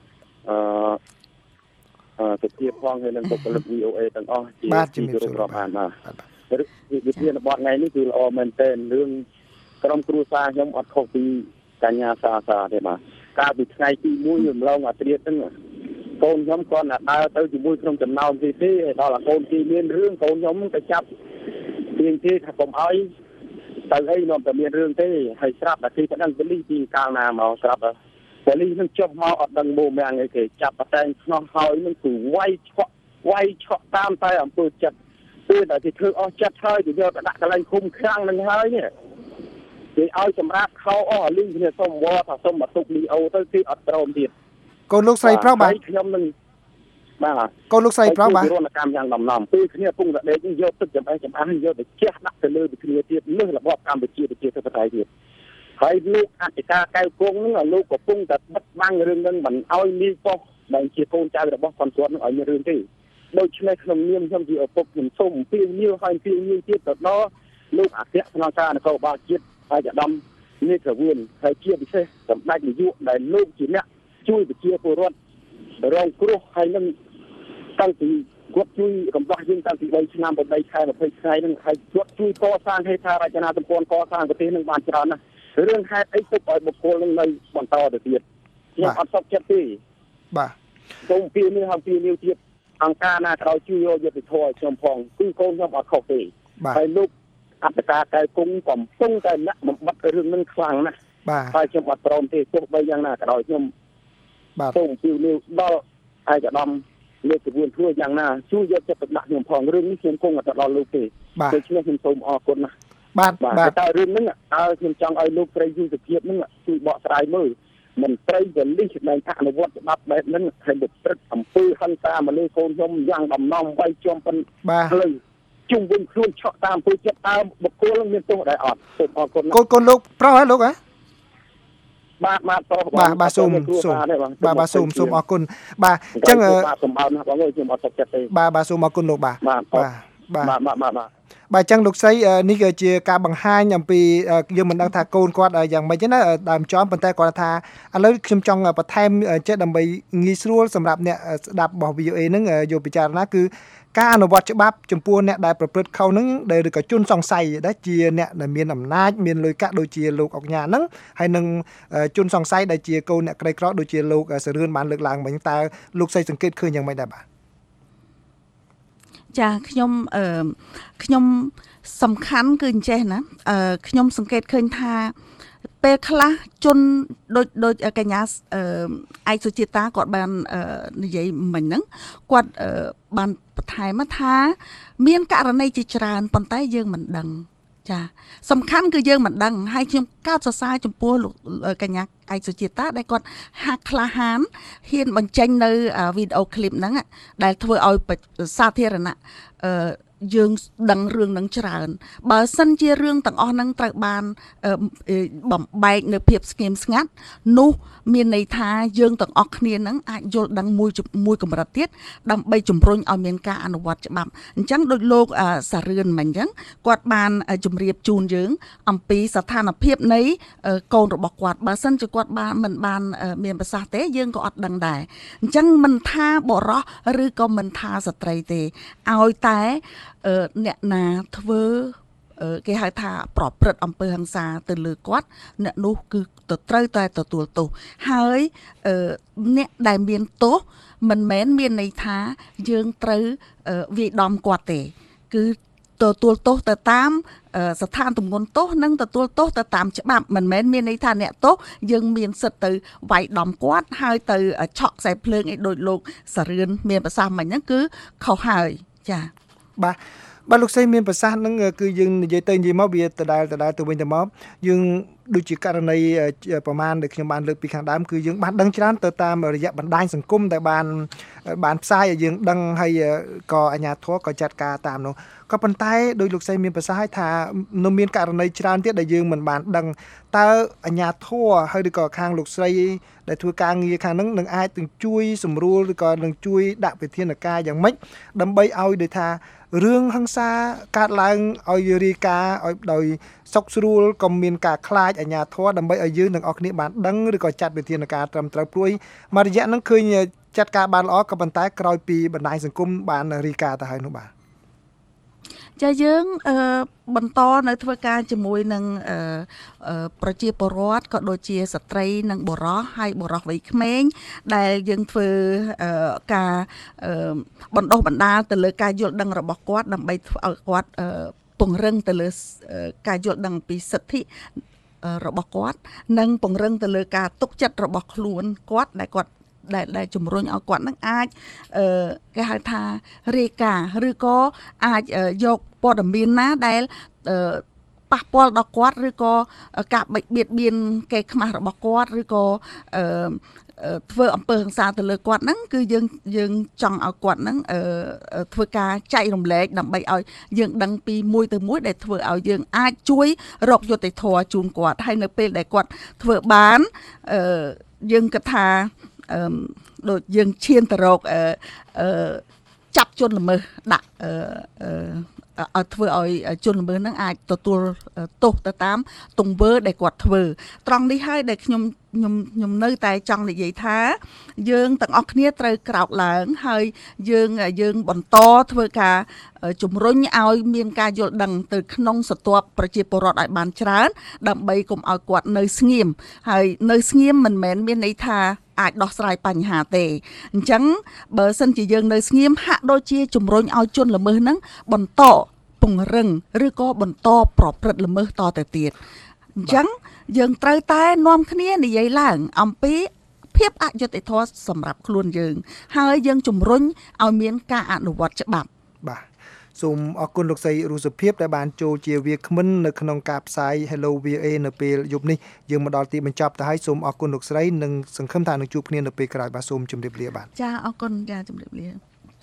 សុភាផងហើយនិងបុគ្គលិក VOA ទាំងអស់ជាទីគោរពរាប់អានបាទវិធានបទថ្ងៃនេះគឺល្អមែនទែនរឿងក្រុមគ្រួសារខ្ញុំអត់ខុសពីកញ្ញាសាទេបាទកាលពីថ្ងៃទី1រំលងអាត្រៀតហ្នឹងកូនខ្ញុំគាត់ណាដើរទៅជាមួយក្នុងចំណោមគេទេដល់អាកូនគេមានរឿងកូនខ្ញុំទៅចាប់ទៀងទេថាកុំឲ្យទៅអីនាំតែមានរឿងទេហើយស្រាប់តែគេប្តឹងប៉ូលីសពីកាលណាមកស្រាប់ប៉ូលីសនឹងចុះមកអត់ដឹងមុំយ៉ាងអីគេចាប់បតែងឆ្នោះហើយនឹងគឺវាយឆក់តាមតែអំពើចិត្តពេលដែលគេធ្វើអស់ចិត្តហើយគេយកទៅដាក់កន្លែងឃុំឃាំងនឹងហើយនេះគេឲ្យសម្រាប់ខោអស់លីងគ្នាសុំវល់ថាសុំមកទុកលីអូទៅគេអត់ព្រមទៀតកូនលោកស្រីប្រុសបាទខ្ញុំនឹងបាទកូនលោកស្រីប្រុសបាទរនកម្មយ៉ាងដំណំពេលគ្នាពងតែដេកយកទឹកចំអេះយកទៅជះដាក់ទៅលើគ្នាទៀតលើរបបកម្ពុជាប្រជាធិបតេយ្យទៀតហើយលោកអធិការកៅគង់នឹងលោកកំពុងតែបិទបាំងរឿងនឹងមិនឲ្យមីប៉ុស្តិ៍ដែលជាកូនចៅរបស់គាត់នឹងឲ្យមានរឿងទេដូច្នេះក្នុងនាមខ្ញុំជាឪពុកខ្ញុំសូមអំពាវនាវឲ្យទៀតទៅដល់លោកអគ្គស្នងការនគរបាលជាតិអាយដាមនេះក្រវឿនហើយជាពិសេសសម្ដេចនាយកដែលលោកជាអ្នកជួយប្រជាពលរដ្ឋរងគ្រោះហើយនឹងតាំងពីគាត់ជួយរំដោះយើងតាំងពី3ឆ្នាំ8ខែ20ថ្ងៃនឹងហើយគាត់ជួយកសាងហេដ្ឋារចនាសម្ព័ន្ធកសាងប្រទេសនឹងបានច្រើនណាស់រឿងហេតុអីទុកឲ្យបុគ្គលនឹងនៅបន្តទៅទៀតខ្ញុំអត់សុខចិត្តទេបាទសូមពីនេះហើយពីនេះទៀតអង្គការណាក្រោយជួយយកយុទ្ធធម៌ខ្ញុំផងគឺកូនខ្ញុំអត់ខុសទេហើយលោកអត្តការកែគង់កំពុងតែអ្នកបំបត្តិរឿងនឹងខ្លាំងណាស់ហើយខ្ញុំអត់ព្រមទេទោះបីយ៉ាងណាក៏ដោយខ្ញុំសូមពីនេះដល់ឯកឧត្តមលោកជំនួនធ្វើយ៉ាងណាជួយយកចិត្តទុកដាក់ខ្ញុំផងរឿងនេះខ្ញុំគង់តែដល់លោកទេដូច្នេះខ្ញុំសូមអរគុណណាស់បាទតែរឿងហ្នឹងខ្ញុំចង់ឲ្យលោកស្រីយុទ្ធភាពហ្នឹងជួយបកស្រាយមើលមន្ត្រីប៉ូលីសដែលអនុវត្តច្បាប់បែបហ្នឹងហើយប្រព្រឹត្តអំពើហិង្សាមកលើកូនខ្ញុំយ៉ាងដំណំវាយចំប៉ុនផ្លូវជុំវិញខ្លួនឆក់តាមអំពើចិត្តតាមបុគ្គលនឹងមានទោសដែរអត់សូមអរគុណកូនលោកប្រុសហ៎លោកហ៎បាទប្រុសបាទសូមបាទសូមអរគុណបាទអញ្ចឹងសម្បើមណាស់បងអើយខ្ញុំអត់សុខចិត្តទេបាទសូមអរគុណលោកបាទបាទបាទអញ្ចឹងលោកស្រីនេះគឺជាការបង្ហាញអំពីយើងមិនដឹងថាកូនគាត់យ៉ាងម៉េចទេណាដើមចំប៉ុន្តែគាត់ថាឥឡូវខ្ញុំចង់បន្ថែមចេះដើម្បីងាយស្រួលសម្រាប់អ្នកស្ដាប់របស់ VOA ហ្នឹងយកពិចារណាគឺការអនុវត្តច្បាប់ចំពោះអ្នកដែលប្រព្រឹត្តខុសហ្នឹងដែលឬក៏ជនសង្ស័យដែលជាអ្នកដែលមានអំណាចមានលុយកាក់ដូចជាលោកអុកញ៉ាហ្នឹងហើយនឹងជនសង្ស័យដែលជាកូនអ្នកក្រីក្រដូចជាលោកសរឿនបានលើកឡើងមិញតើលោកស្រីសង្កេតឃើញយ៉ាងម៉េចដែរបាទចាខ្ញុំសំខាន់គឺអញ្ចេះណាខ្ញុំសង្កេតឃើញថាពេលខ្លះជនដូចកញ្ញាឯកសុជាតាគាត់បាននិយាយមិញហ្នឹងគាត់បានបន្ថែមថាមានករណីជាច្រើនប៉ុន្តែយើងមិនដឹងចាសំខាន់គឺយើងមិនដឹងហើយខ្ញុំកោតសរសើរចំពោះលោកកញ្ញាឯកសុជាតាដែលគាត់ហាក់ក្លាហានហ៊ានបញ្ចេញនៅវីដេអូឃ្លីបហ្នឹងដែលធ្វើឲ្យសាធារណៈយើងដឹងរឿងនឹងច្រើនបើសិនជារឿងទាំងអស់ហ្នឹងត្រូវបានបំបែកនៅភាពស្ងៀមស្ងាត់នោះមានន័យថាយើងទាំងអស់គ្នានឹងអាចយល់ដឹងមួយកម្រិតទៀតដើម្បីជំរុញឲ្យមានការអនុវត្តច្បាប់អញ្ចឹងដូចលោកសារឿនមិញអញ្ចឹងគាត់បានជម្រាបជូនយើងអំពីស្ថានភាពនៃកូនរបស់គាត់បើសិនជាគាត់មិនបានមានប្រសាសន៍ទេយើងក៏អត់ដឹងដែរអញ្ចឹងមិនថាបុរសឬក៏មិនថាស្ត្រីទេឲ្យតែអ្នកណាធ្វើគេហៅថាប្រព្រឹត្តអំពើហិង្សាទៅលើគាត់អ្នកនោះគឺត្រូវតែទទួលទោសហើយអ្នកដែលមានទោសមិនមែនមានន័យថាយើងត្រូវវាយដំគាត់ទេគឺទទួលទោសទៅតាមស្ថានទម្ងន់ទោសនិងទទួលទោសទៅតាមច្បាប់មិនមែនមានន័យថាអ្នកទោសយើងមានសិទ្ធិទៅវាយដំគាត់ហើយទៅឆក់ខ្សែភ្លើងឲ្យដូចលោកសារឿនមានប្រសាសន៍មិញហ្នឹងគឺខុសហើយចា៎បាទលោកស្រីមានប្រសាសន៍ហ្នឹងគឺយើងនិយាយទៅនិយាយមកវាដដែលទៅវិញទៅមកយើងដូចជាករណីប្រមាណដែលខ្ញុំបានលើកពីខាងដើមគឺយើងបានដឹងច្រើនទៅតាមរយៈបណ្ដាញសង្គមដែលបានផ្សាយឲ្យយើងដឹងហើយក៏អាជ្ញាធរក៏ចាត់ការតាមនោះក៏ប៉ុន្តែដោយលោកស្រីមានប្រសាសន៍ឲ្យថានៅមានករណីច្រើនទៀតដែលយើងមិនបានដឹងតើអាជ្ញាធរហើយឬក៏ខាងលោកស្រីដែលធ្វើការងារខាងហ្នឹងនឹងអាចនឹងជួយសម្រួលឬក៏នឹងជួយដាក់វិធានការយ៉ាងម៉េចដើម្បីឲ្យដូចថារឿងហិង្សាកើតឡើងឲ្យរាយការណ៍ឲ្យដោយសុខស្រួលកុំមានការខ្លាចអាជ្ញាធរដើម្បីឲ្យយើងទាំងអស់គ្នាបានដឹងឬក៏ចាត់វិធានការត្រឹមត្រូវព្រួយមករយៈហ្នឹងឃើញចាត់ការបានល្អក៏ប៉ុន្តែក្រោយពីបណ្ដាញសង្គមបានរាយការណ៍ទៅហើយនោះបាទចាយើងបន្តនៅធ្វើការជាមួយនឹងប្រជាពលរដ្ឋក៏ដូចជាស្ត្រីនិងបុរសហើយបុរសវ័យក្មេងដែលយើងធ្វើការបណ្ដុះបណ្ដាលទៅលើការយល់ដឹងរបស់គាត់ដើម្បីឲ្យគាត់ពង្រឹងទៅលើការយល់ដឹងពីសិទ្ធិរបស់គាត់និងពង្រឹងទៅលើការទុកចិត្តរបស់ខ្លួនគាត់ដែលជំរុញឲ្យគាត់នឹងអាចគេហៅថារាយការណ៍ឬក៏អាចយកព័ត៌មានណាដែលប៉ះពាល់ដល់គាត់ឬក៏ការបៀតបៀនគេខ្មាស់របស់គាត់ឬក៏ធ្វើអំពើហិង្សាទៅលើគាត់ហ្នឹងគឺយើងចង់ឲ្យគាត់ហ្នឹងធ្វើការចែករំលែកដើម្បីឲ្យយើងដឹងពីមួយទៅមួយដែលធ្វើឲ្យយើងអាចជួយរកយុត្តិធម៌ជូនគាត់ហើយនៅពេលដែលគាត់ធ្វើបានយើងគិតថាដូចយើងឈានទៅរកចាប់ជនល្មើសដាក់ឲ្យធ្វើឲ្យជនល្មើសហ្នឹងអាចទទួលទោសទៅតាមទង្វើដែលគាត់ធ្វើត្រង់នេះហើយដែលខ្ញុំនៅតែចង់និយាយថាយើងទាំងអស់គ្នាត្រូវក្រោកឡើងហើយយើងបន្តធ្វើការជំរុញឲ្យមានការយល់ដឹងទៅក្នុងស្ទាប់ប្រជាពលរដ្ឋឲ្យបានច្រើនដើម្បីកុំឲ្យគាត់នៅស្ងៀមហើយនៅស្ងៀមមិនមែនមានន័យថាអាចដោះស្រាយបញ្ហាទេអញ្ចឹងបើសិនជាយើងនៅស្ងៀមហាក់ដូចជាជំរុញឲ្យជនល្មើសហ្នឹងបន្តពង្រឹងឬក៏បន្តប្រព្រឹត្តល្មើសតទៅទៀតអញ្ចឹងយើងត្រូវតែនាំគ្នានិយាយឡើងអំពីភាពអយុត្តិធម៌សម្រាប់ខ្លួនយើងហើយយើងជំរុញឲ្យមានការអនុវត្តច្បាប់បាទសូមអរគុណលោកស្រីរុសុភាពដែលបានចូលជាវាគ្មិននៅក្នុងការផ្សាយ Hello VOA នៅពេលយប់នេះយើងមកដល់ទីបញ្ចប់ទៅហើយសូមអរគុណលោកស្រីនិងសង្ឃឹមថានឹងជួបគ្នានៅពេលក្រោយបាទសូមជម្រាបលាបាទចាអរគុណចាជម្រាបលា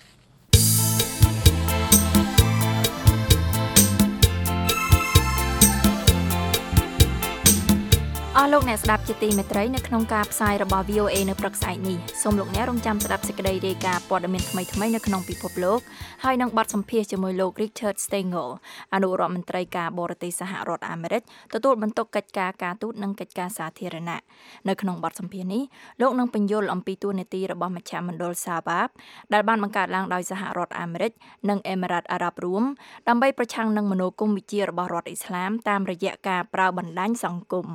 អស់លោកអ្នកស្ដាប់ជាទីមេត្រីនៅក្នុងការផ្សាយរបស់ VOA នៅព្រឹកស្អែកនេះសូមលោកអ្នករងចាំស្ដាប់សេចក្តីរាយការណ៍ព័ត៌មានថ្មីៗនៅក្នុងពិភពលោកហើយនឹងបទសម្ភាសន៍ជាមួយលោក Richard Stengel អនុរដ្ឋមន្ត្រីការបរទេសសហរដ្ឋអាមេរិកទទួលបន្ទុកកិច្ចការការទូតនិងកិច្ចការសាធារណៈនៅក្នុងបទសម្ភាសន៍នេះលោកនឹងពន្យល់អំពីតួនាទីរបស់មជ្ឈមណ្ឌល Sabab ដែលបានបង្កើតឡើងដោយសហរដ្ឋអាមេរិកនិងអេមីរ៉ាតអារ៉ាប់រួមដើម្បីប្រឆាំងនឹងមនោគមវិជ្ជារបស់រដ្ឋអ៊ីស្លាមតាមរយៈការប្រើបណ្ដាញសង្គម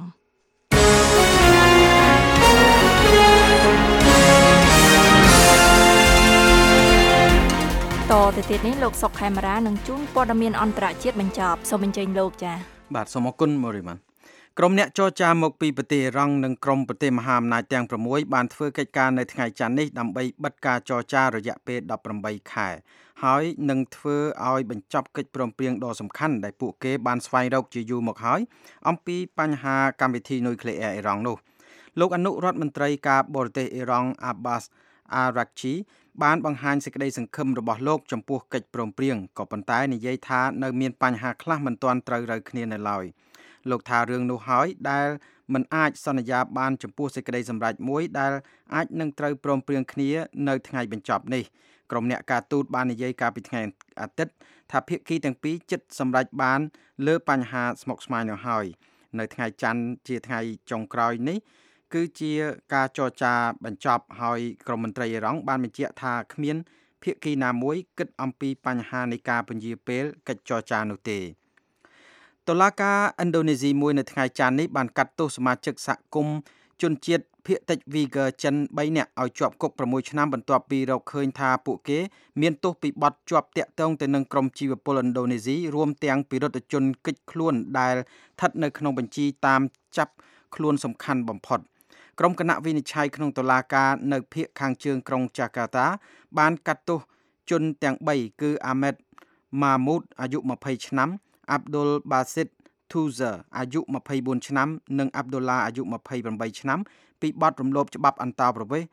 តទៅទៀតនេះលោកសុកខេមរានឹងជូនព័ត៌មានអន្តរជាតិបញ្ចប់សូមអញ្ជើញលោកចា៎បាទសូមអរគុណមូរីម៉ាន់ក្រុមអ្នកចរចាមកពីប្រទេសអ៊ីរ៉ង់និងក្រុមប្រទេសមហាអំណាចទាំង6បានធ្វើកិច្ចការនៅថ្ងៃច័ន្ទនេះដើម្បីបិទការចរចារយៈពេល18ខែហើយនឹងធ្វើឲ្យបញ្ចប់កិច្ចព្រមព្រៀងដ៏សំខាន់ដែលពួកគេបានស្វែងរកជាយូរមកហើយអំពីបញ្ហាកម្មវិធីនុយក្លេអ៊ែរអ៊ីរ៉ង់នោះលោកអនុរដ្ឋមន្ត្រីការបរទេសអ៊ីរ៉ង់ Abbas Araghchi បានបង្ហាញសេចក្តីសង្ឃឹមរបស់លោកចំពោះកិច្ចព្រមព្រៀងក៏ប៉ុន្តែនិយាយថានៅមានបញ្ហាខ្លះមិនទាន់ត្រូវរូវគ្នានៅឡើយលោកថារឿងនោះហើយដែលមិនអាចសន្យាបានចំពោះសេចក្តីសម្រេចមួយដែលអាចនឹងត្រូវព្រមព្រៀងគ្នានៅថ្ងៃបញ្ចប់នេះក្រុមអ្នកការទូតបាននិយាយកាលពីថ្ងៃអាទិត្យថាភាគីទាំងពីរជិតសម្រេចបានលើបញ្ហាស្មុគស្មាញនោះហើយនៅថ្ងៃច័ន្ទជាថ្ងៃចុងក្រោយនេះគឺជាការចរចាបញ្ចប់ហើយក្រុមមន្ត្រីអ៊ីរ៉ង់បានបញ្ជាក់ថាគ្មានភាគីណាមួយគិតអំពីបញ្ហានៃការពន្យាពេលកិច្ចចរចានោះទេតុលាការឥណ្ឌូនេស៊ីមួយនៅថ្ងៃច័ន្ទនេះបានកាត់ទោសសមាជិកសហគមន៍ជនជាតិភាគតិចវីហ្គើចិន3នាក់ឲ្យជាប់គុក6ឆ្នាំបន្ទាប់ពីរកឃើញថាពួកគេមានទោសពីបទជាប់តាក់ទងទៅនឹងក្រុមជីវពលឥណ្ឌូនេស៊ីរួមទាំងពិរុទ្ធជនគេចខ្លួនដែលស្ថិតនៅក្នុងបញ្ជីតាមចាប់ខ្លួនសំខាន់បំផុតក្រុមគណៈវិនិច្ឆ័យក្នុងតុលាការនៅភាគខាងជើងក្រុងចាកាតាបានកាត់ទោសជនទាំង3គឺអាមេតម៉ាមូតអាយុ20ឆ្នាំអាប់ឌុលបាស៊ីតធូហ្សាអាយុ24ឆ្នាំនិងអាប់ឌុលឡាអាយុ28ឆ្នាំពីបទរំលោភច្បាប់អន្តោប្រវេសន៍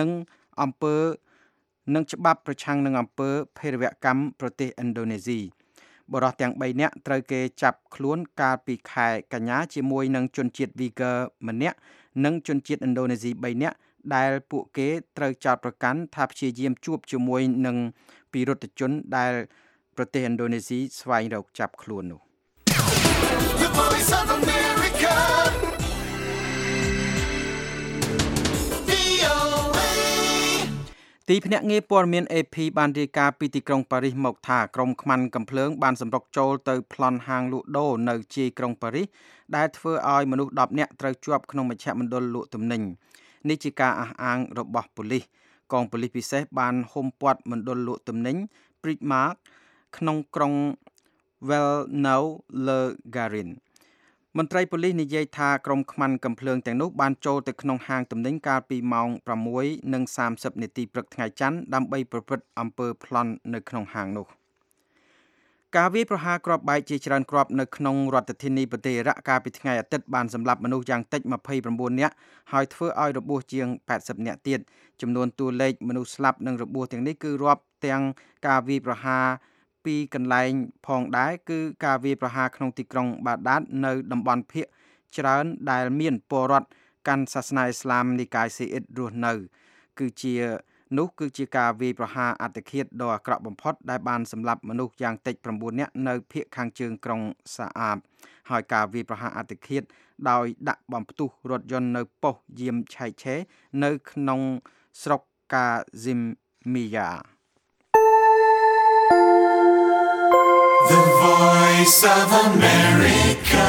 និងច្បាប់ប្រឆាំងនឹងអំពើភេរវកម្មប្រទេសឥណ្ឌូនេស៊ីបុរសទាំង3នាក់ត្រូវគេចាប់ខ្លួនកាលពីខែកញ្ញាជាមួយនឹងជនជាតិវីហ្គើម្នាក់និងជនជាតិឥណ្ឌូនេស៊ី3នាក់ដែលពួកគេត្រូវចោទប្រកាន់ថាព្យាយាមជួបជាមួយនឹងពិរុទ្ធជនដែលប្រទេសឥណ្ឌូនេស៊ីស្វែងរកចាប់ខ្លួននោះទីភ្នាក់ងារព័ត៌មាន AP បានរាយការណ៍ពីទីក្រុងប៉ារីសមកថាក្រុមខ្មាន់កាំភ្លើងបានសម្រុកចូលទៅប្លន់ហាងលក់ដូរនៅជាយក្រុងប៉ារីសដែលធ្វើឲ្យមនុស្ស10នាក់ត្រូវជាប់ក្នុងមជ្ឈមណ្ឌលលក់ទំនិញនេះជាការអះអាងរបស់ប៉ូលីសកងប៉ូលីសពិសេសបានហ៊ុំព័ទ្ធមណ្ឌលលក់ទំនិញ Primark ក្នុងក្រុង Valnau-le-Garin មន្ត្រីប៉ូលីសនិយាយថាក្រុមខ្មាន់កាំភ្លើងទាំងនោះបានចូលទៅក្នុងហាងទំនិញកាលពីម៉ោង 6:30 នាទីព្រឹកថ្ងៃច័ន្ទដើម្បីប្រព្រឹត្តអំពើប្លន់នៅក្នុងហាងនោះការវាយប្រហារគ្រាប់បែកជាច្រើនគ្រាប់នៅក្នុងរដ្ឋធានីប្រទេសអ៊ីរ៉ាក់កាលពីថ្ងៃអាទិត្យបានសម្លាប់មនុស្សយ៉ាងតិច29នាក់ហើយធ្វើឲ្យរបួសជាង80នាក់ទៀតចំនួនតួលេខមនុស្សស្លាប់និងរបួសទាំងនេះគឺរាប់ទាំងការវាយប្រហារពីកន្លែងផងដែរគឺការវាយប្រហារក្នុងទីក្រុងបាដាតនៅតំបន់ភាគច្រើនដែលមានពលរដ្ឋកាន់សាសនាអ៊ីស្លាមនិកាយស៊ីអ៊ីតរស់នៅគឺជាការវាយប្រហារអត្តឃាតដ៏អាក្រក់បំផុតដែលបានសម្លាប់មនុស្សយ៉ាងតិច9នាក់នៅភាគខាងជើងក្រុងសាអាបហើយការវាយប្រហារអត្តឃាតដោយដាក់បំផ្ទុះរថយន្តនៅប៉ុស្តិ៍យាមឆៃឆេនៅក្នុងស្រុកកាហ្ស៊ីមមីយ៉ាThe Voice of America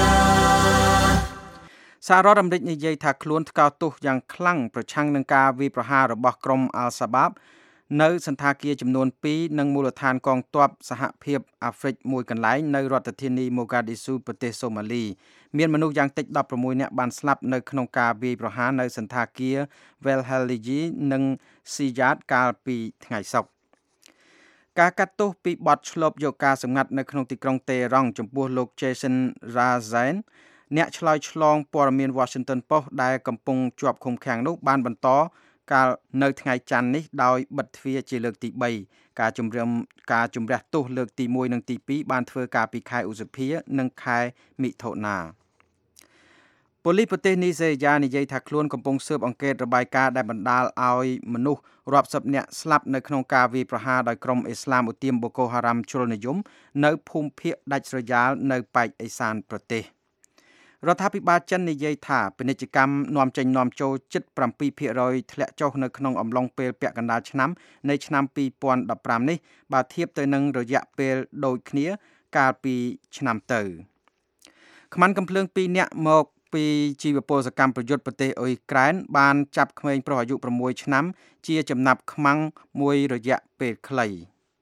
សហរដ្ឋអាមេរិកនិយាយថាខ្លួនថ្កោលទោសយ៉ាងខ្លាំងប្រឆាំងនឹងការវាយប្រហាររបស់ក្រុមអាល់សាបាបនៅសន្តាគារចំនួន2និងមូលដ្ឋានកងទ័ពសហភាពអាហ្វ្រិកមួយកន្លែងនៅរដ្ឋធានីម៉ូហ្គាឌីស៊ូប្រទេសសូម៉ាលីមានមនុស្សយ៉ាងតិច16នាក់បានស្លាប់នៅក្នុងការវាយប្រហារនៅសន្តាគារ Velheliji និង Siyat កាលពីថ្ងៃសុក្រការកាត់ទោសពីបទឆ្លប់យកការសម្ងាត់នៅក្នុងទីក្រុងតេរ៉ង់ចំពោះលោក Jason Razain អ្នកឆ្លើយឆ្លងព័ត៌មាន Washington Post ដែលកំពុងជាប់ឃុំឃាំងនោះបានបន្តកាលនៅថ្ងៃច័ន្ទនេះដោយបិទទ្វារជាលើកទី3ការជំរះទោសលើកទី1និងទី2បានធ្វើកាលពីខែឧសភានិងខែមិថុនាប៉ូលីសប្រទេសនីហ្សេរីយ៉ានិយាយថាខ្លួនកំពុងស៊ើបអង្កេតរបាយការណ៍ដែលបណ្ដាលឲ្យមនុស្សរាប់សិបនាក់ស្លាប់នៅក្នុងការវាយប្រហារដោយក្រុមអ៊ីស្លាមឧទាមបូកូហារ៉ាំជ្រុលនិយមនៅភូមិភាគដាច់ស្រយាលនៅប៉ែកឦសានប្រទេសរដ្ឋាភិបាលចិននិយាយថាពាណិជ្ជកម្មនាំចេញនាំចូលជិត 7% ធ្លាក់ចុះនៅក្នុងអំឡុងពេលពាក់កណ្ដាលឆ្នាំនៃឆ្នាំ2015នេះបើធៀបទៅនឹងរយៈពេលដូចគ្នាកាលពីឆ្នាំទៅខ្មាន់កំភ្លើង2នាក់មកពីជីវពលសកម្មប្រយុទ្ធប្រទេសអ៊ុយក្រែនបានចាប់ក្មេងប្រុសអាយុ6ឆ្នាំជាចំណាប់ខ្មាំងមួយរយៈពេលខ្លី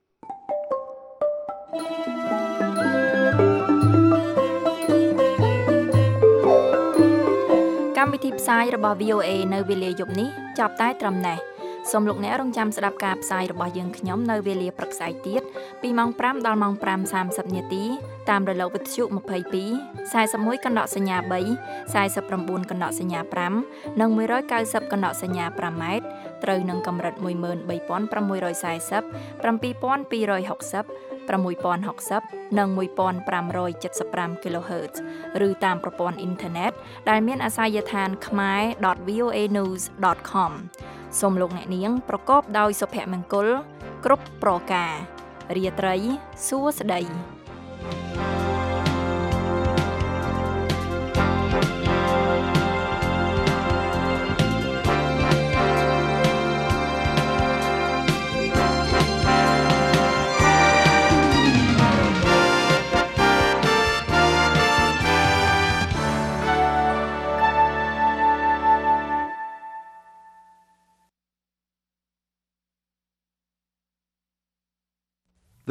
កម្មវិធីផ្សាយរបស់ VOA នៅវេលាយប់នេះចាប់តែត្រឹមនេះសូមលោកអ្នករងចាំស្ដាប់ការផ្សាយរបស់យើងខ្ញុំនៅវេលាព្រឹកស្អែកទៀតពីម៉ោង5ដល់ម៉ោង 5:30 នាទីតាមរលកវិទ្យុ22 41កណ្ដកសញ្ញា3 49កណ្ដកសញ្ញា5និង190កណ្ដកសញ្ញា5ម៉ែត្រត្រូវនឹងកម្រិត 13640 7260 6060និង1575 kHz ឬតាមប្រព័ន្ធអ៊ីនធឺណិតដែលមានអាសយដ្ឋាន khmer.voanews.com សូមលោកអ្នកនាងប្រកបដោយសុភមង្គលគ្រប់ប្រការរាត្រីសួស្តី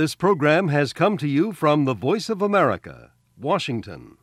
This program has come to you from the Voice of America, Washington.